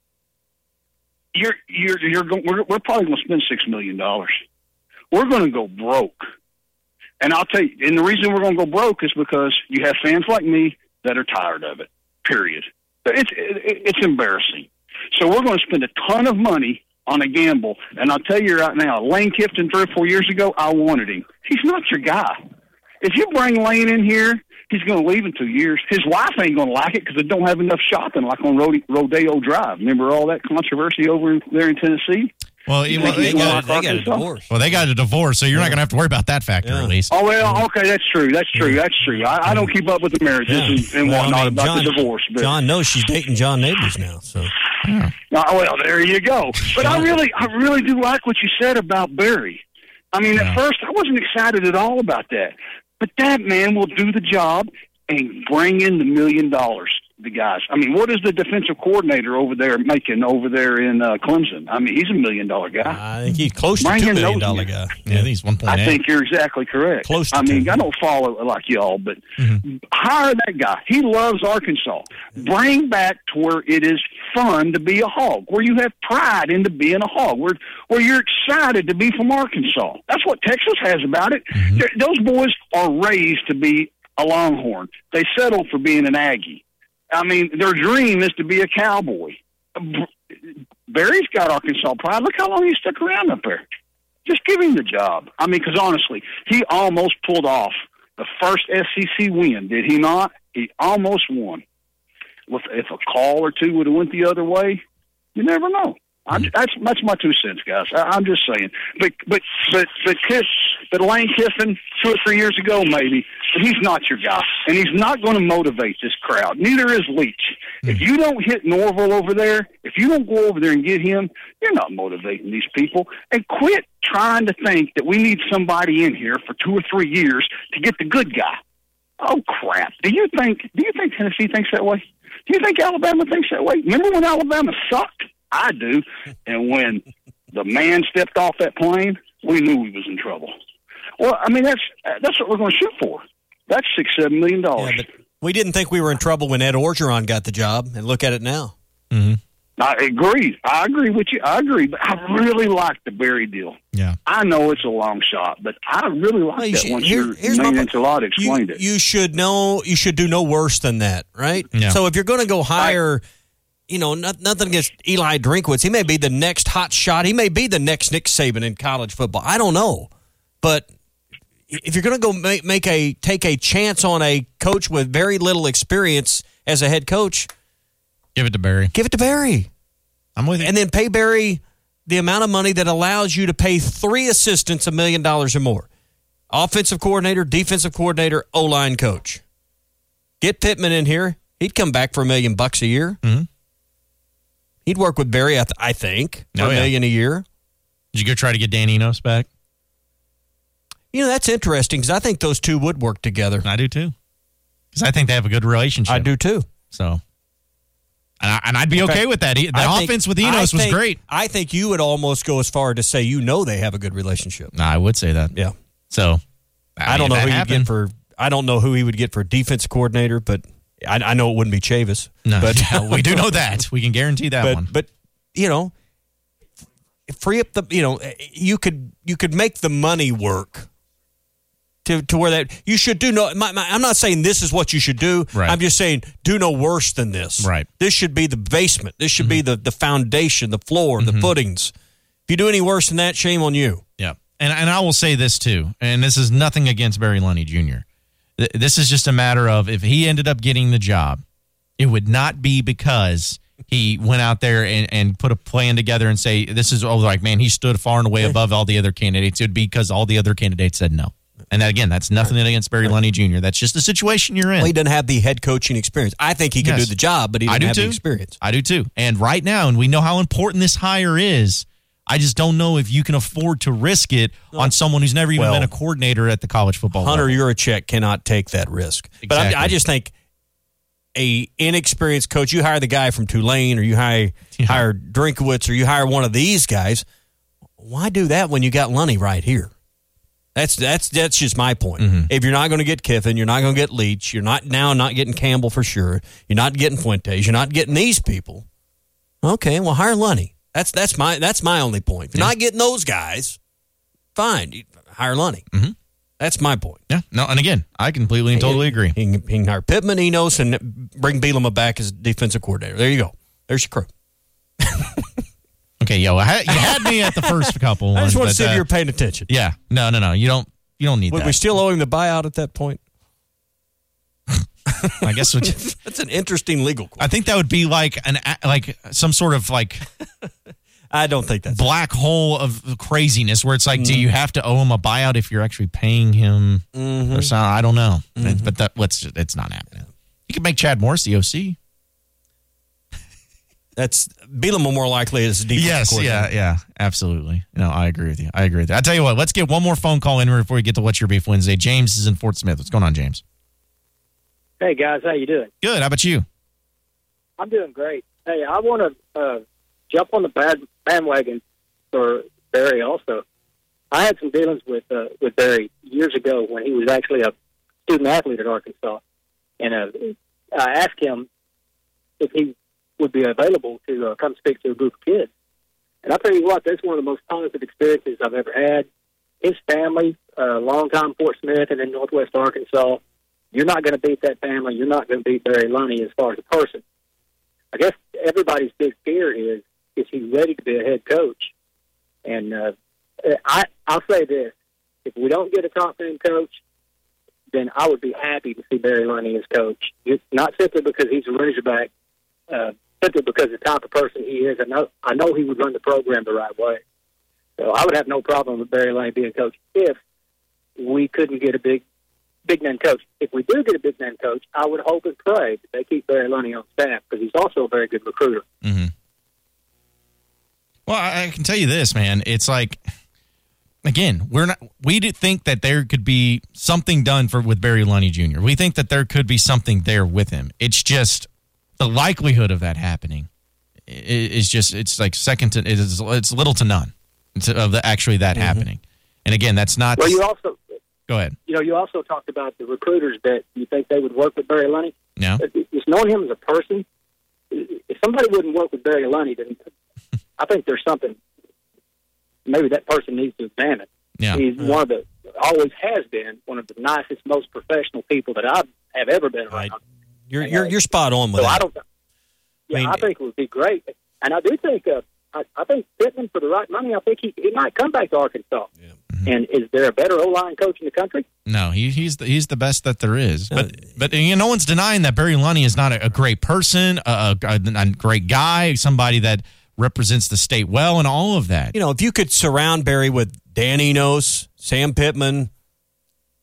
you're you're you're going. We're, we're probably going to spend six million dollars. We're going to go broke. And I'll tell you, and the reason we're going to go broke is because you have fans like me that are tired of it. Period. It's it, it's embarrassing. So we're going to spend a ton of money on a gamble. And I'll tell you right now, Lane Kiffin three or four years ago, I wanted him. He's not your guy. If you bring Lane in here, he's going to leave in two years. His wife ain't going to like it because they don't have enough shopping like on Rode- Rodeo Drive. Remember all that controversy over there in Tennessee? Well, well they, got, they got a divorce. Well, they got a divorce, so you're yeah. not going to have to worry about that factor, yeah. at least. Oh, well, okay, that's true. That's true. Yeah. That's true. I, I don't keep up with the marriages yeah. and, and well, whatnot I mean, about John, the divorce. But. John knows she's dating John Neighbors now, so. Yeah. Oh, well, there you go. But I really, I really do like what you said about Barry. I mean, yeah. at first, I wasn't excited at all about that. But that man will do the job and bring in the million dollars. The guys. I mean, what is the defensive coordinator over there making over there in uh, Clemson? I mean, he's a million dollar guy. I think he's close to two million dollar guy. Yeah, I think he's one point eight. I think you're exactly correct. Close to I mean, two. I don't follow it like y'all, but mm-hmm. hire that guy. He loves Arkansas. Bring back to where it is fun to be a Hog, where you have pride into being a Hog, where where you're excited to be from Arkansas. That's what Texas has about it. Mm-hmm. Those boys are raised to be a Longhorn. They settled for being an Aggie. I mean, their dream is to be a Cowboy. Barry's got Arkansas pride. Look how long he stuck around up there. Just give him the job. I mean, because honestly, he almost pulled off the first S E C win, did he not? He almost won. If a call or two would have went the other way, you never know. I'm, that's that's my two cents, guys. I, I'm just saying. But but but but Kiss, but Lane Kiffin two or three years ago maybe, but he's not your guy, and he's not going to motivate this crowd. Neither is Leach. Mm-hmm. If you don't hit Norville over there, if you don't go over there and get him, you're not motivating these people. And quit trying to think that we need somebody in here for two or three years to get the good guy. Oh crap! Do you think? Do you think Tennessee thinks that way? Do you think Alabama thinks that way? Remember when Alabama sucked? I do. And when the man stepped off that plane, we knew he was in trouble. Well, I mean, that's that's what we're going to shoot for. That's six, seven million dollars. Yeah, but we didn't think we were in trouble when Ed Orgeron got the job, and look at it now. Mm-hmm. I agree. I agree with you. I agree. But I really like the Barry deal. Yeah. I know it's a long shot, but I really like well, that should, once here, your main enchilada explained you, it. You should know. You should do no worse than that, right? Yeah. So if you're going to go hire. I, You know, not, nothing against Eli Drinkwitz. He may be the next hot shot. He may be the next Nick Saban in college football. I don't know. But if you're going to go make, make a take a chance on a coach with very little experience as a head coach, give it to Barry. Give it to Barry. I'm with you. And then pay Barry the amount of money that allows you to pay three assistants a million dollars or more. Offensive coordinator, defensive coordinator, O-line coach. Get Pittman in here. He'd come back for a million bucks a year. Mm-hmm. He'd work with Barry, I, th- I think, for oh, a yeah. million a year. Did you go try to get Dan Enos back? You know, that's interesting because I think those two would work together. I do too. Because I think they have a good relationship. I do too. So, and, I, and I'd be In okay fact, with that. The I offense think, with Enos I was think, great. I think you would almost go as far to say you know they have a good relationship. Nah, I would say that. Yeah. So, I, I don't mean, know who happened, you'd get for. I don't know who he would get for defense coordinator, but I, I know it wouldn't be Chavis. No, but yeah, we do know that. We can guarantee that but, one. But you know, free up the. You know, you could you could make the money work. To, to where that you should do no. My, my, I'm not saying this is what you should do. Right. I'm just saying do no worse than this. Right. This should be the basement. This should Mm-hmm. be the the foundation, the floor, Mm-hmm. the footings. If you do any worse than that, shame on you. Yeah. And and I will say this too, and this is nothing against Barry Lunny Junior Th- This is just a matter of if he ended up getting the job, it would not be because he went out there and, and put a plan together and say, this is, oh, like, man, he stood far and away above all the other candidates. It would be because all the other candidates said no. And that, again, that's nothing against Barry Lunny Junior That's just the situation you're in. Well, he doesn't have the head coaching experience. I think he could Yes. do the job, but he I doesn't do have too. the experience. I do too. And right now, and we know how important this hire is, I just don't know if you can afford to risk it on someone who's never even Well, been a coordinator at the college football Hunter level. Yurachek cannot take that risk. But Exactly. I, I just think a inexperienced coach, you hire the guy from Tulane or you hire, Yeah. hire Drinkowitz or you hire one of these guys, why do that when you got Lunny right here? That's that's that's just my point. Mm-hmm. If you're not going to get Kiffin, you're not going to get Leach, you're not now not getting Campbell for sure, you're not getting Fuentes, you're not getting these people. Okay, well hire Lunny. That's that's my that's my only point. If you're Yeah. not getting those guys, fine, you hire Lunny. Mm-hmm. That's my point. Yeah, no, and again, I completely and totally agree. He can, he can hire Pittman, Enos, and bring Bielema back as defensive coordinator. There you go. There's your crew. Okay, yo, I, you had me at the first couple ones. I just want to but, see if uh, you're paying attention. Yeah, no, no, no. You don't. You don't need Would that. we still owe him the buyout at that point? I guess. We, That's an interesting legal question. I think that would be like an like some sort of like I don't think that's black hole of craziness where it's like, Mm. do you have to owe him a buyout if you're actually paying him Mm-hmm. or something? I don't know, but that let's just, it's not happening. You could make Chad Morris the O C. That's Bielema more likely as defensive Yes, coordinator. yeah, yeah, absolutely. No, I agree with you. I agree with you. I tell you what, let's get one more phone call in before we get to What's Your Beef Wednesday. James is in Fort Smith. What's going on, James? Hey guys, how you doing? Good. How about you? I'm doing great. Hey, I want to uh, jump on the bad bandwagon for Barry. Also, I had some dealings with uh, with Barry years ago when he was actually a student athlete at Arkansas, and uh, I asked him if he would be available to uh, come speak to a group of kids. And I tell you what, that's one of the most positive experiences I've ever had. His family, uh, longtime Fort Smith and in Northwest Arkansas. You're not going to beat that family. You're not going to beat Barry Lunny as far as a person. I guess everybody's big fear is, is he ready to be a head coach? And uh, I, I'll say this. If we don't get a top-end coach, then I would be happy to see Barry Lunny as coach. It's not simply because he's a Razorback, uh, simply because the type of person he is. I know, I know he would run the program the right way. So I would have no problem with Barry Lunny being coach if we couldn't get a big big man coach. If we do get a big man coach, I would hope and pray that they keep Barry Lunny on staff because he's also a very good recruiter. Mm-hmm. Well, I, I can tell you this, man. It's like, again, we're not. We did think that there could be something done for with Barry Lunny Junior We think that there could be something there with him. It's just the likelihood of that happening is just it's like second to it is it's little to none of the, actually that mm-hmm. happening. And again, that's not. Well, you also. Go ahead. You know, you also talked about the recruiters that you think they would work with Barry Lunny. Yeah. Just knowing him as a person, if somebody wouldn't work with Barry Lunny, then I think there's something maybe that person needs to examine. Yeah. He's yeah. one of the, always has been, one of the nicest, most professional people that I have ever been around. Right. You're, and, you're, uh, you're spot on with so that. I don't, yeah, I, mean, I think it would be great. And I do think, uh, I, I think Pittman, for the right money, I think he, he might come back to Arkansas. Yeah. Mm-hmm. And is there a better O-line coach in the country? No, he, he's the, he's the best that there is. But uh, but you know, no one's denying that Barry Lunny is not a, a great person, a, a, a great guy, somebody that represents the state well, and all of that. You know, if you could surround Barry with Dan Enos, Sam Pittman,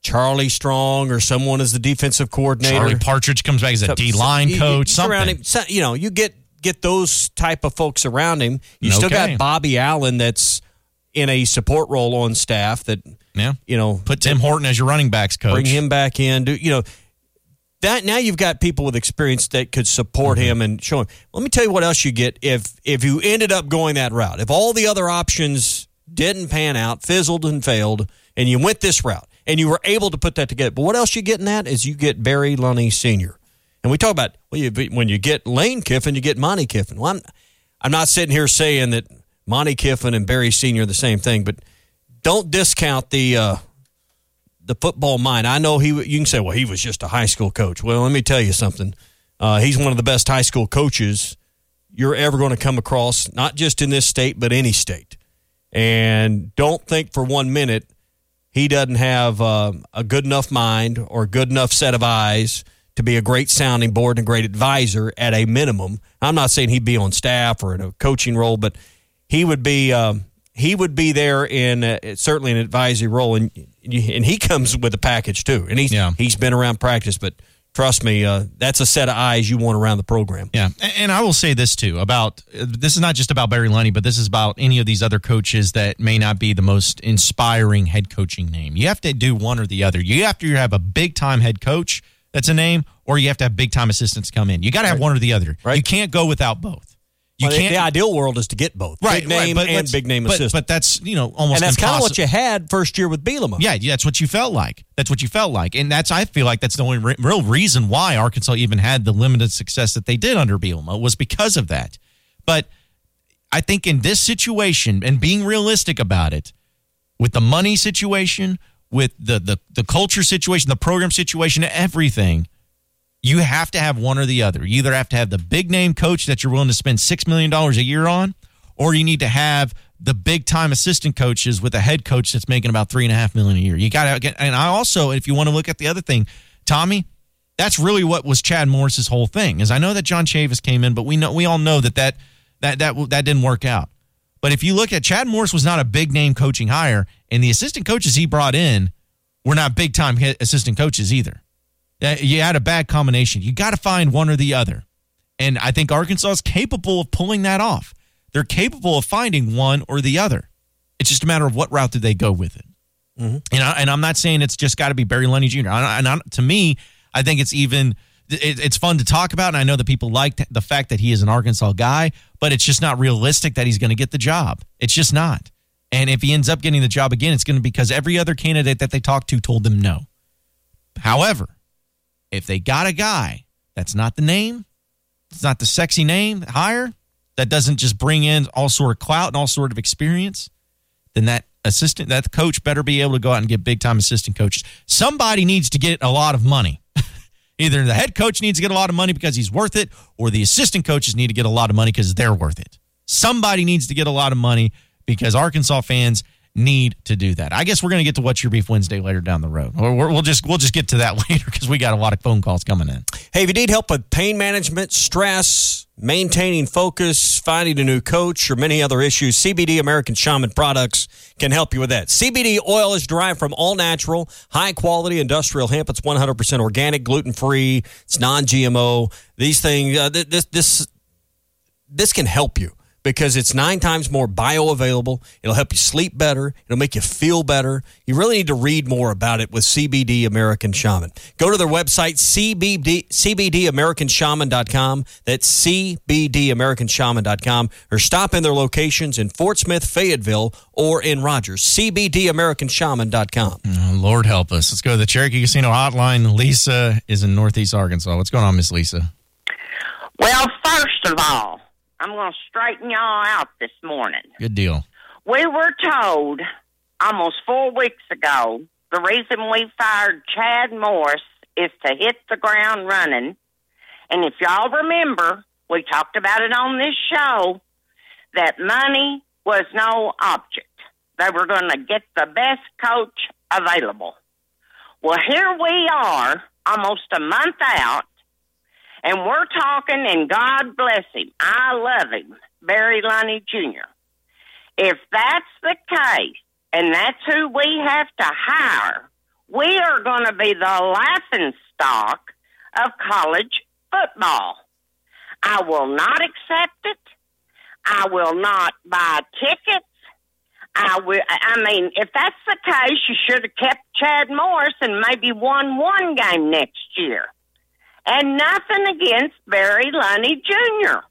Charlie Strong or someone as the defensive coordinator. Charlie Partridge comes back as a So- D-line you- coach, you something. surround him- so- you know, you get get those type of folks around him. You still Okay. got Bobby Allen that's in a support role on staff that, Yeah. you know. Put Tim Horton as your running backs coach. Bring him back in. Do you know that now you've got people with experience that could support Mm-hmm. him and show him. Let me tell you what else you get if if you ended up going that route. If all the other options didn't pan out, fizzled and failed, and you went this route and you were able to put that together. But what else you get in that is you get Barry Lunny Senior And we talk about, well, you, when you get Lane Kiffin, you get Monty Kiffin. Well, I'm, I'm not sitting here saying that Monty Kiffin and Barry Senior are the same thing, but don't discount the uh, the football mind. I know he. You can say, well, he was just a high school coach. Well, let me tell you something. Uh, he's one of the best high school coaches you're ever going to come across, not just in this state, but any state. And don't think for one minute he doesn't have uh, a good enough mind or a good enough set of eyes to be a great sounding board and a great advisor at a minimum. I'm not saying he'd be on staff or in a coaching role, but he would be um, he would be there in uh, certainly an advisory role, and and he comes with a package too. And he's Yeah. he's been around practice, but trust me, uh, that's a set of eyes you want around the program. Yeah, and- and I will say this too about this is not just about Barry Lunny, but this is about any of these other coaches that may not be the most inspiring head coaching name. You have to do one or the other. You have to have a big time head coach that's a name, or you have to have big time assistants come in. You got to have one or the other. Right. You can't go without both. You Well, the- can't. the ideal world is to get both, Right, big name right, but and let's- big name but, assistant. But that's you know almost and that's kind of impossible. what you had first year with Bielema. Yeah, yeah, that's what you felt like. That's what you felt like, and that's I feel like that's the only re- real reason why Arkansas even had the limited success that they did under Bielema was because of that. But I think in this situation, and being realistic about it, with the money situation, with the the the culture situation, the program situation, everything, you have to have one or the other. You either have to have the big name coach that you're willing to spend six million dollars a year on, or you need to have the big time assistant coaches with a head coach that's making about three and a half million a year. You got to get, and I also, if you want to look at the other thing, Tommy, that's really what was Chad Morris's whole thing. Is I know that John Chavis came in, but we know we all know that that that that that didn't work out. But if you look at Chad Morris was not a big name coaching hire, and the assistant coaches he brought in were not big time assistant coaches either. You had a bad combination. You got to find one or the other. And I think Arkansas is capable of pulling that off. They're capable of finding one or the other. It's just a matter of what route do they go with it. Mm-hmm. And, I, and I'm not saying it's just got to be Barry Lunny Junior And I, to me, I think it's even it, it's fun to talk about. And I know that people like the fact that he is an Arkansas guy, but it's just not realistic that he's going to get the job. It's just not. And if he ends up getting the job again, it's going to be because every other candidate that they talked to told them no. However, if they got a guy that's not the name, it's not the sexy name hire, that doesn't just bring in all sort of clout and all sort of experience, then that assistant, that coach better be able to go out and get big-time assistant coaches. Somebody needs to get a lot of money. Either the head coach needs to get a lot of money because he's worth it, or the assistant coaches need to get a lot of money because they're worth it. Somebody needs to get a lot of money because Arkansas fans need to do that. I guess we're going to get to What's Your Beef Wednesday later down the road. Or we'll just we'll just get to that later because we got a lot of phone calls coming in. Hey, if you need help with pain management, stress, maintaining focus, finding a new coach, or many other issues, C B D American Shaman products can help you with that. C B D oil is derived from all-natural, high-quality industrial hemp. It's one hundred percent organic, gluten-free. It's non-G M O. These things, uh, this this this can help you, because it's nine times more bioavailable. It'll help you sleep better. It'll make you feel better. You really need to read more about it with C B D American Shaman. Go to their website, C B D, C B D American Shaman dot com. That's C B D American Shaman dot com. Or stop in their locations in Fort Smith, Fayetteville, or in Rogers. C B D American Shaman dot com. Oh, Lord help us. Let's go to the Cherokee Casino Hotline. Lisa is in Northeast Arkansas. What's going on, Miss Lisa? Well, first of all, I'm going to straighten y'all out this morning. Good deal. We were told almost four weeks ago the reason we fired Chad Morris is to hit the ground running. And if y'all remember, we talked about it on this show, that money was no object. They were going to get the best coach available. Well, here we are, almost a month out, and we're talking, and God bless him, I love him, Barry Lunny Junior If that's the case, and that's who we have to hire, we are going to be the laughing stock of college football. I will not accept it. I will not buy tickets. I will. I mean, if that's the case, you should have kept Chad Morris and maybe won one game next year. And nothing against Barry Lunny Junior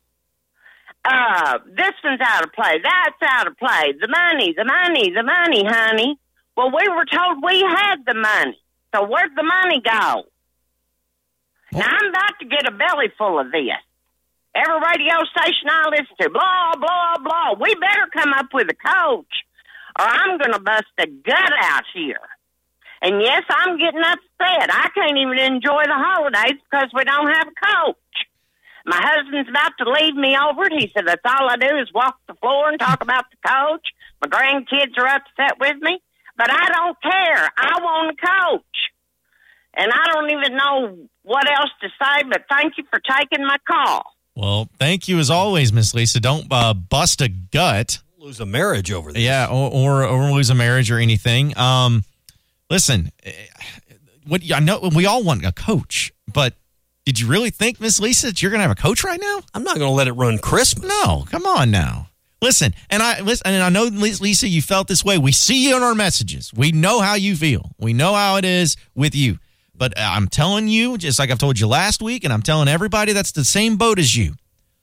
Uh, this one's out of play. That's out of play. The money, the money, the money, honey. Well, we were told we had the money. So where'd the money go? Now, I'm about to get a belly full of this. Every radio station I listen to, blah, blah, blah. We better come up with a coach, or I'm going to bust a gut out here. And yes, I'm getting upset. I can't even enjoy the holidays because we don't have a coach. My husband's about to leave me over it. He said, that's all I do is walk the floor and talk about the coach. My grandkids are upset with me, but I don't care. I want a coach. And I don't even know what else to say, but thank you for taking my call. Well, thank you as always, Miss Lisa. Don't uh, bust a gut. Lose a marriage over this. Yeah, or, or or lose a marriage or anything. Um, listen, what I know we all want a coach, but did you really think, Miss Lisa, that you're going to have a coach right now? I'm not going to let it run Christmas. No, come on now. Listen, and I listen, and I know, Lisa, you felt this way. We see you in our messages. We know how you feel. We know how it is with you. But I'm telling you, just like I've told you last week, and I'm telling everybody that's the same boat as you,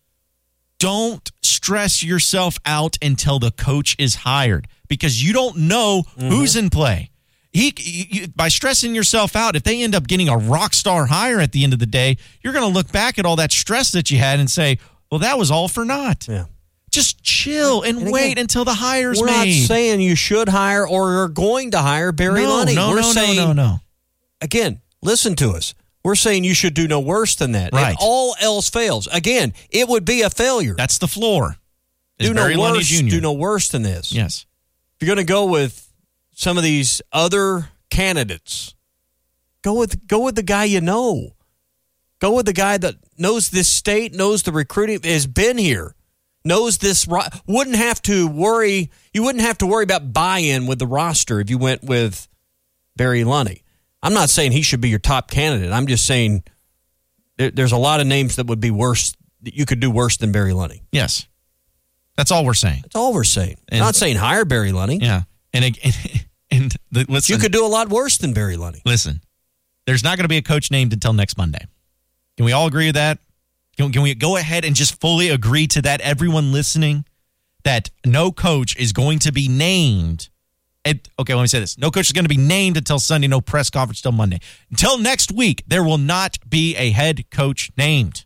don't stress yourself out until the coach is hired because you don't know mm-hmm. who's in play. He you, by stressing yourself out, if they end up getting a rock star hire at the end of the day, you're going to look back at all that stress that you had and say, well, that was all for naught. Yeah. Just chill and, and wait again, until the hire's we're made. We're not saying you should hire or are going to hire Barry no, Lunny. No, we're no, saying, no, no, no. Again, listen to us. We're saying you should do no worse than that. Right. If all else fails, again, it would be a failure. That's the floor. Do no worse. Do no worse than this. Yes. If you're going to go with some of these other candidates, go with go with the guy you know. Go with the guy that knows this state, knows the recruiting, has been here, knows this. Wouldn't have to worry. You wouldn't have to worry about buy-in with the roster if you went with Barry Lunny. I'm not saying he should be your top candidate. I'm just saying there, there's a lot of names that would be worse. That you could do worse than Barry Lunny. Yes, that's all we're saying. That's all we're saying. And, not saying hire Barry Lunny. Yeah, and and, and the, listen, you could do a lot worse than Barry Lunny. Listen, there's not going to be a coach named until next Monday. Can we all agree with that? Can, can we go ahead and just fully agree to that? Everyone listening, that no coach is going to be named. It, okay, let me say this. No coach is going to be named until Sunday. No press conference till Monday. Until next week, there will not be a head coach named.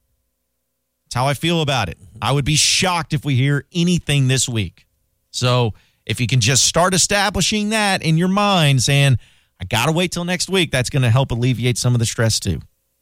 That's how I feel about it. I would be shocked if we hear anything this week. So if you can just start establishing that in your mind, saying, I got to wait till next week, that's going to help alleviate some of the stress too.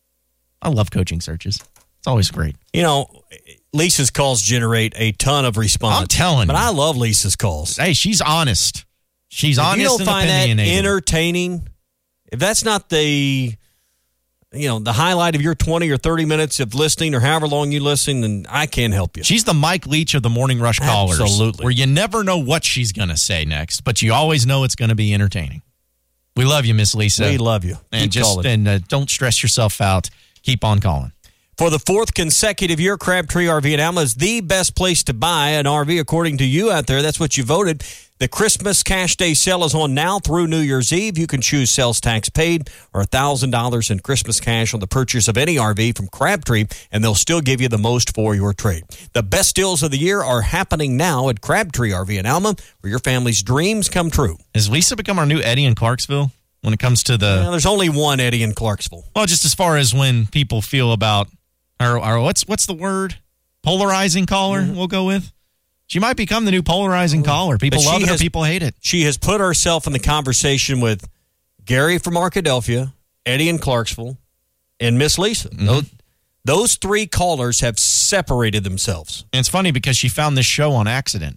I love coaching searches. It's always great. You know, Lisa's calls generate a ton of response. I'm telling but you. But I love Lisa's calls. Hey, she's honest. She's if honest you don't and find that opinionated. entertaining, if that's not the, you know, the highlight of your twenty or thirty minutes of listening or however long you listen, then I can't help you. She's the Mike Leach of the Morning Rush callers. Absolutely. Where you never know what she's going to say next, but you always know it's going to be entertaining. We love you, Miss Lisa. We love you. And Keep just calling. and uh, don't stress yourself out. Keep on calling. For the fourth consecutive year, Crabtree R V in Alma is the best place to buy an R V, according to you out there. That's what you voted. The Christmas Cash Day sale is on now through New Year's Eve. You can choose sales tax paid or one thousand dollars in Christmas cash on the purchase of any R V from Crabtree, and they'll still give you the most for your trade. The best deals of the year are happening now at Crabtree R V in Alma, where your family's dreams come true. Has Lisa become our new Eddie in Clarksville when it comes to the... Well, there's only one Eddie in Clarksville. Well, just as far as when people feel about... Or, or what's what's the word? Polarizing caller, mm-hmm. we'll go with. She might become the new polarizing caller. People love it or people hate it. She has put herself in the conversation with Gary from Arkadelphia, Eddie in Clarksville, and Miss Lisa. Mm-hmm. Those, those three callers have separated themselves. And it's funny because she found this show on accident.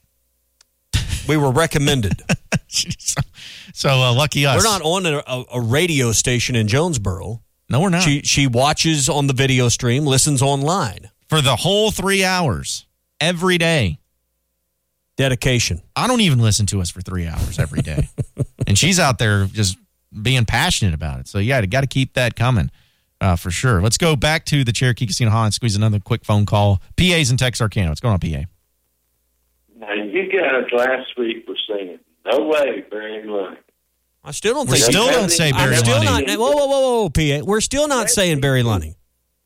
We were recommended. so so uh, lucky us. We're not on a, a radio station in Jonesboro. No, we're not. She she watches on the video stream, listens online. For the whole three hours, every day. Dedication. I don't even listen to us for three hours every day. And she's out there just being passionate about it. So, yeah, you got to keep that coming uh, for sure. Let's go back to the Cherokee Casino Hall and squeeze another quick phone call. P A's in Texarkana. What's going on, P A? Now, you guys last week were saying, no way, Barry Lunny. I still don't we think still don't say Barry I'm still Lunny. Not, whoa, whoa, whoa, whoa, P A. We're still not saying Barry Lunny.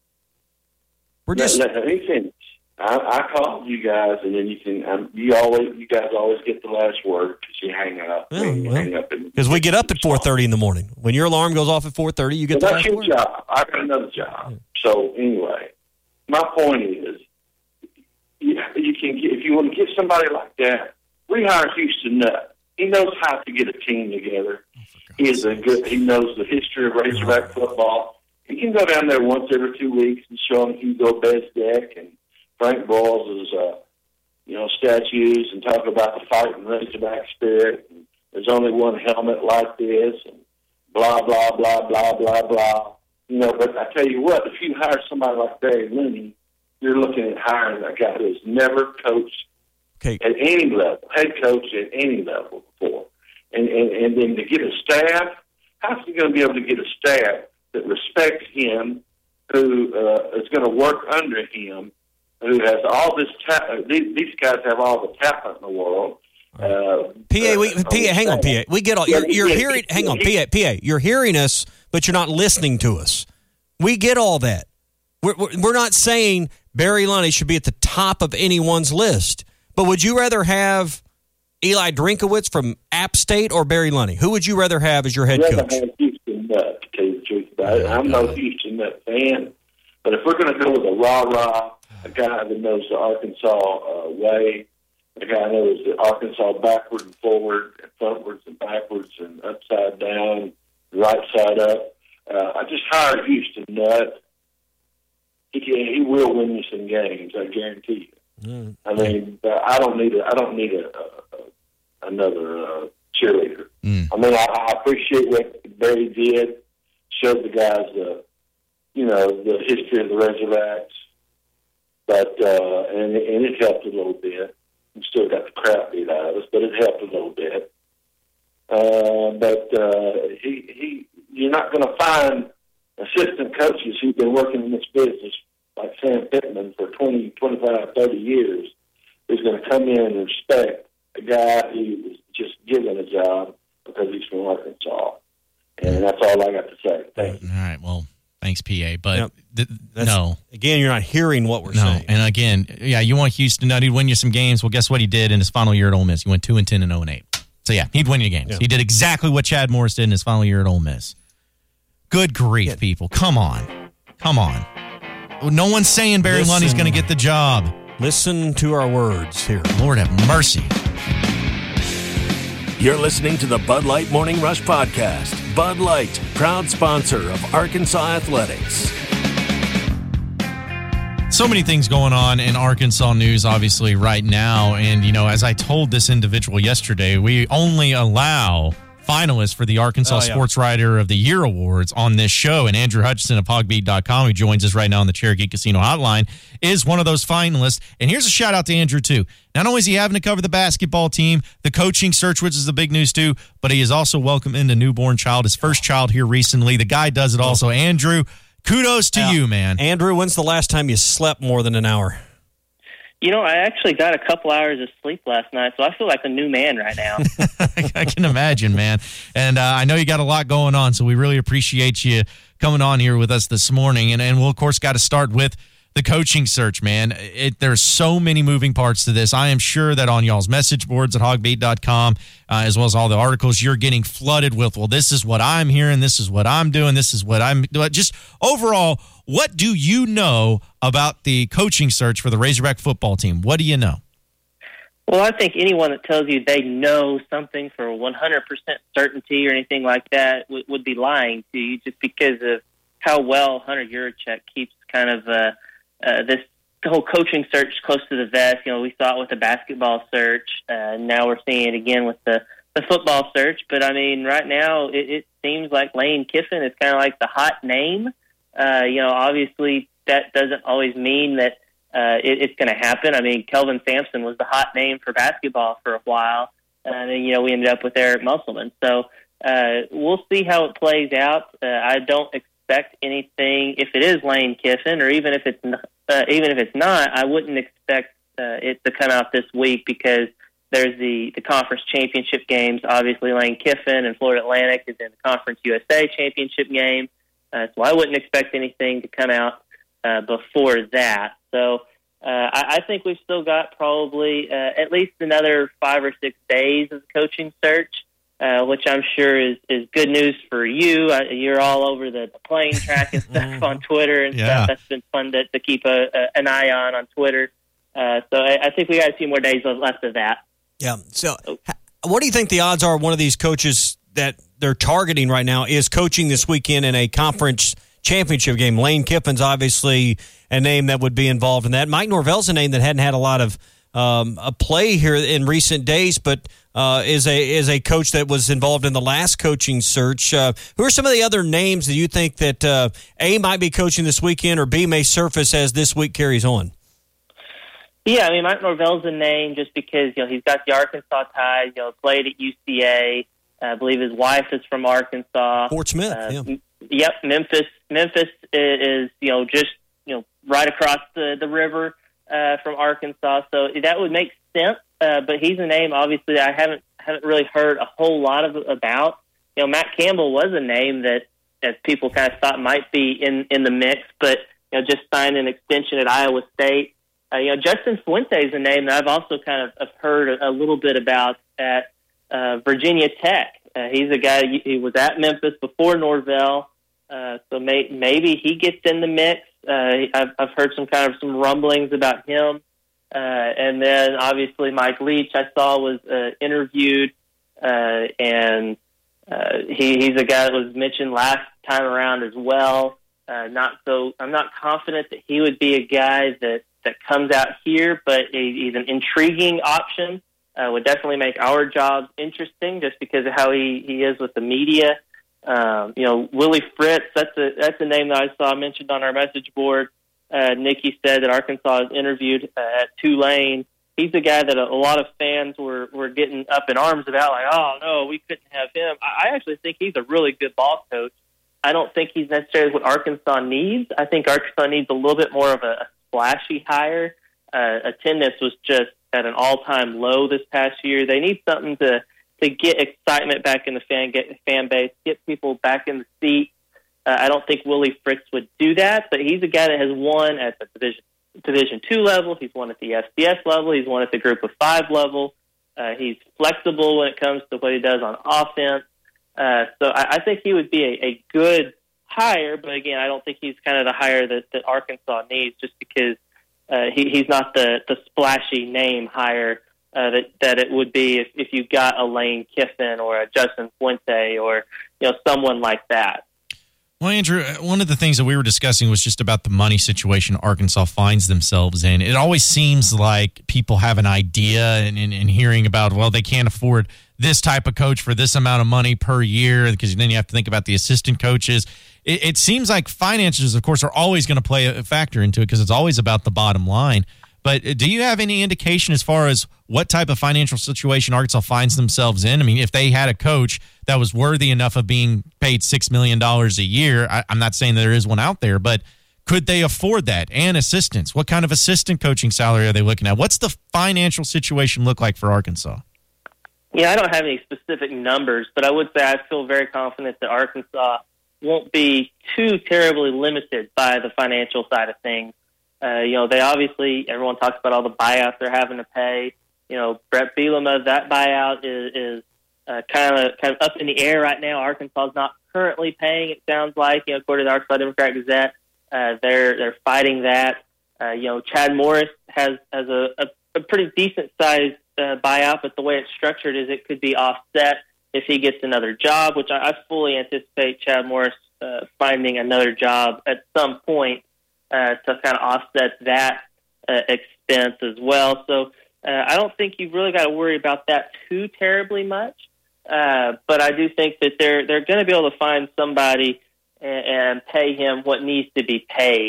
We're just. Let, let me finish. I, I called you guys, and then you can. Um, you always, you guys always get the last word because you hang up. Oh, you well, hang up because we get up at four thirty in the morning. When your alarm goes off at four thirty, you get well, the that's last your word. job. I got another job. So anyway, my point is, you, you can get, if you want to get somebody like that, we hire Houston Nutt. He knows how to get a team together. Oh, he is a good. He knows the history of Razorback football. He can go down there once every two weeks and show them Hugo Bezdek and Frank Boyles' uh, you know, statues and talk about the fighting Razorback spirit. And there's only one helmet like this, and blah blah blah blah blah blah. You know, but I tell you what, if you hire somebody like Barry Lunny, you're looking at hiring a guy who has never coached okay. at any level, head coach at any level before, and and, and then to get a staff. How's he going to be able to get a staff that respects him, who uh, is going to work under him, who has all this ta- these, these guys have all the talent in the world. Uh, P A, we, uh, P A, hang on, P A. We get all. You're, you're hearing. Hang on, P A, P A. You're hearing us, but you're not listening to us. We get all that. We're we're, we're not saying Barry Lunny should be at the top of anyone's list. But would you rather have Eli Drinkowitz from App State or Barry Lunny? Who would you rather have as your head I'd rather coach? have Houston Nutt, to tell you the truth about it. I'm no Houston Nutt fan, but if we're going to go with a rah-rah, a guy that knows the Arkansas uh, way, a guy that knows the Arkansas backward and forward, and frontwards and backwards, and upside down, right side up, uh, I just hired Houston Nutt. He can, he will win you some games, I guarantee you. Mm. I mean, I don't need a, I don't need a, a, a another uh, cheerleader. Mm. I mean, I, I appreciate what Barry did, showed the guys the, you know, the history of the Razorbacks, but uh, and and it helped a little bit. We still got the crap beat out of us, but it helped a little bit. Uh, but uh, he he, you're not going to find assistant coaches who've been working in this business like Sam Pittman for twenty, twenty-five, thirty years who's going to come in and respect a guy who was just given a job because he's from Arkansas. And that's all I got to say. Thank you. All right, well, thanks, P A. But Yep. th- no. Again, you're not hearing what we're no. saying. And again, yeah, you want Houston Nutt, he'd win you some games. Well, guess what he did in his final year at Ole Miss? He went two and ten and zero and eight. So yeah, he'd win you games. Yeah. He did exactly what Chad Morris did in his final year at Ole Miss. Good grief, Yeah. people. Come on. Come on. No one's saying Barry Listen. Lunny's going to get the job. Listen to our words here. Lord have mercy. You're listening to the Bud Light Morning Rush Podcast. Bud Light, proud sponsor of Arkansas Athletics. So many things going on in Arkansas news, obviously, right now. And, you know, as I told this individual yesterday, we only allow finalists for the Arkansas Oh, yeah. Sports Writer of the Year Awards on this show. And Andrew Hutchinson of hog beat dot com, who joins us right now on the Cherokee Casino Hotline, is one of those finalists. And here's a shout out to Andrew, too. Not only is he having to cover the basketball team, the coaching search, which is the big news, too, but he is also welcomed a newborn child, his first child here recently. The guy does it also. Andrew, kudos to Yeah. you, man. Andrew, when's the last time you slept more than an hour? You know, I actually got a couple hours of sleep last night, so I feel like a new man right now. I can imagine, man. And uh, I know you got a lot going on, so we really appreciate you coming on here with us this morning. And, and we'll, of course, got to start with the coaching search, man. It, there's so many moving parts to this. I am sure that on y'all's message boards at hog beat dot com, uh, as well as all the articles, you're getting flooded with, well, this is what I'm hearing, this is what I'm doing, this is what I'm doing. Just overall, what do you know about the coaching search for the Razorback football team? What do you know? Well, I think anyone that tells you they know something for one hundred percent certainty or anything like that would, would be lying to you, just because of how well Hunter Yurachek keeps kind of uh, uh, this whole coaching search close to the vest. You know, we saw it with the basketball search. Uh, now we're seeing it again with the, the football search. But, I mean, right now it, it seems like Lane Kiffin is kind of like the hot name. Uh, you know, obviously that doesn't always mean that uh, it, it's going to happen. I mean, Kelvin Sampson was the hot name for basketball for a while, and then, you know, we ended up with Eric Musselman. So uh, we'll see how it plays out. Uh, I don't expect anything if it is Lane Kiffin, or even if it's not, uh, even if it's not, I wouldn't expect uh, it to come out this week because there's the, the conference championship games. Obviously, Lane Kiffin and Florida Atlantic is in the Conference U S A championship game, uh, so I wouldn't expect anything to come out uh, before that. So uh, I, I think we've still got probably uh, at least another five or six days of coaching search, uh, which I'm sure is, is good news for you. Uh, you're all over the, the plane track and stuff on Twitter and Yeah. stuff. That's been fun to, to keep a, a, an eye on on Twitter. Uh, so I, I think we got a few more days left of that. Yeah. So, what do you think the odds are one of these coaches that they're targeting right now is coaching this weekend in a conference championship game? Lane Kiffin's obviously a name that would be involved in that. Mike Norvell's a name that hadn't had a lot of um, a play here in recent days, but uh, is a is a coach that was involved in the last coaching search. Uh, who are some of the other names that you think that uh, A, might be coaching this weekend, or B, may surface as this week carries on? Yeah, I mean, Mike Norvell's a name just because, you know, he's got the Arkansas ties, you know, played at U C A. I believe his wife is from Arkansas. Fort Smith, uh, yeah. M- Yep, Memphis. Memphis is, you know, just, you know, right across the, the river uh, from Arkansas. So that would make sense. Uh, but he's a name, obviously, that I haven't haven't really heard a whole lot of about. You know, Matt Campbell was a name that, that people kind of thought might be in, in the mix, but, you know, just signed an extension at Iowa State. Uh, you know, Justin Fuente is a name that I've also kind of have heard a, a little bit about at uh, Virginia Tech. Uh, he's a guy, he was at Memphis before Norvell, uh, so may, maybe he gets in the mix. Uh, I've, I've heard some kind of some rumblings about him. Uh, and then obviously Mike Leach I saw was uh, interviewed, uh, and uh, he, he's a guy that was mentioned last time around as well. Uh, not so, I'm not confident that he would be a guy that that comes out here, but he's an intriguing option. Uh, would definitely make our jobs interesting just because of how he, he is with the media. Um, you know, Willie Fritz, that's a that's a name that I saw mentioned on our message board. Uh, Nikki said that Arkansas has interviewed uh, at Tulane. He's a guy that a, a lot of fans were, were getting up in arms about, like, oh, no, we couldn't have him. I, I actually think he's a really good ball coach. I don't think he's necessarily what Arkansas needs. I think Arkansas needs a little bit more of a flashy hire. Uh, attendance was just at an all-time low this past year. They need something to, to get excitement back in the fan get fan base, get people back in the seat. Uh, I don't think Willie Fritz would do that, but he's a guy that has won at the Division Division two level. He's won at the F C S level. He's won at the Group of Five level. Uh, he's flexible when it comes to what he does on offense. Uh, so I, I think he would be a, a good hire, but again, I don't think he's kind of the hire that, that Arkansas needs just because uh, he, he's not the, the splashy name hire uh, that, that it would be if, if you got a Lane Kiffin or a Justin Fuente or, you know, someone like that. Well, Andrew, one of the things that we were discussing was just about the money situation Arkansas finds themselves in. It always seems like people have an idea and, and, and hearing about, well, they can't afford this type of coach for this amount of money per year, because then you have to think about the assistant coaches. It, it seems like finances, of course, are always going to play a factor into it because it's always about the bottom line. But do you have any indication as far as what type of financial situation Arkansas finds themselves in? I mean, if they had a coach that was worthy enough of being paid six million dollars a year, I, I'm not saying that there is one out there, but could they afford that? And assistants? What kind of assistant coaching salary are they looking at? What's the financial situation look like for Arkansas? Yeah, I don't have any specific numbers, but I would say I feel very confident that Arkansas won't be too terribly limited by the financial side of things. Uh, you know, they obviously, everyone talks about all the buyouts they're having to pay. You know, Brett Bielema, that buyout is, is uh, kind of kind of up in the air right now. Arkansas is not currently paying, it sounds like, you know, according to the Arkansas Democrat Gazette. Uh, they're they're fighting that. Uh, you know, Chad Morris has, has a, a, a pretty decent-sized uh, buyout, but the way it's structured is it could be offset if he gets another job, which I, I fully anticipate Chad Morris uh, finding another job at some point. Uh, to kind of offset that uh, expense as well. So uh, I don't think you've really got to worry about that too terribly much. Uh, but I do think that they're they're going to be able to find somebody and, and pay him what needs to be paid. Uh,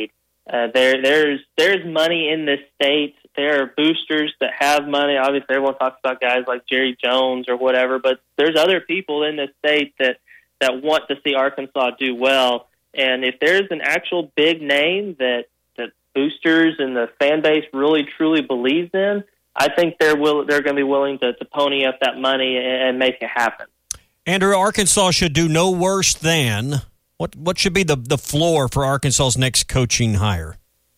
Uh, there, there's there's money in this state. There are boosters that have money. Obviously, everyone talks about guys like Jerry Jones or whatever, but there's other people in this state that, that want to see Arkansas do well. And if there's an actual big name that, that boosters and the fan base really, truly believes in, I think they're will they're going to be willing to, to pony up that money and, and make it happen. Andrew, Arkansas should do no worse than what? What should be the, the floor for Arkansas's next coaching hire?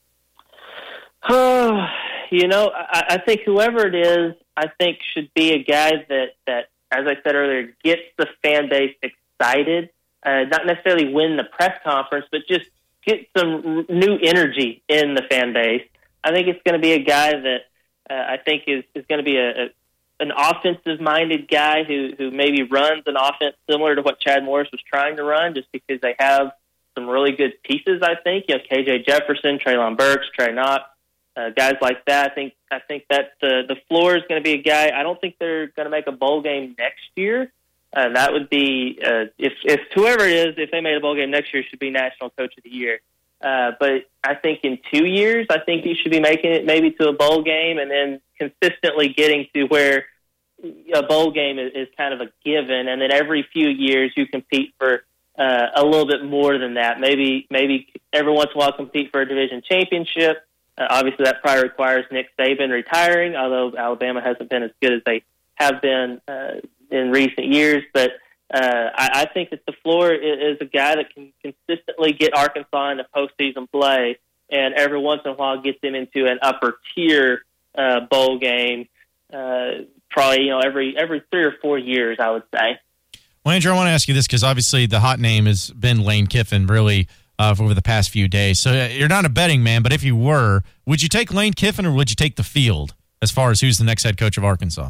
You know, I, I think whoever it is, I think should be a guy that, that, as I said earlier, gets the fan base excited. Uh, not necessarily win the press conference, but just get some new energy in the fan base. I think it's going to be a guy that uh, I think is, is going to be a, a an offensive-minded guy who, who maybe runs an offense similar to what Chad Morris was trying to run, just because they have some really good pieces, I think. You know, K J Jefferson, Treylon Burks, Trey Knox. Uh, guys like that, I think. I think that the the floor is going to be a guy. I don't think they're going to make a bowl game next year. Uh, that would be uh, if if whoever it is, if they made a bowl game next year, should be National Coach of the Year. Uh, but I think in two years, I think he should be making it maybe to a bowl game, and then consistently getting to where a bowl game is, is kind of a given, and then every few years you compete for uh, a little bit more than that. Maybe maybe every once in a while compete for a division championship. Uh, obviously, that probably requires Nick Saban retiring, although Alabama hasn't been as good as they have been uh, in recent years. But uh, I, I think that the floor is, is a guy that can consistently get Arkansas into postseason play, and every once in a while gets them into an upper tier uh, bowl game. Uh, probably, you know, every every three or four years, I would say. Well, Andrew, I want to ask you this because obviously the hot name has been Lane Kiffin, really. Uh, over the past few days. So uh, you're not a betting man, but if you were, would you take Lane Kiffin or would you take the field as far as who's the next head coach of Arkansas?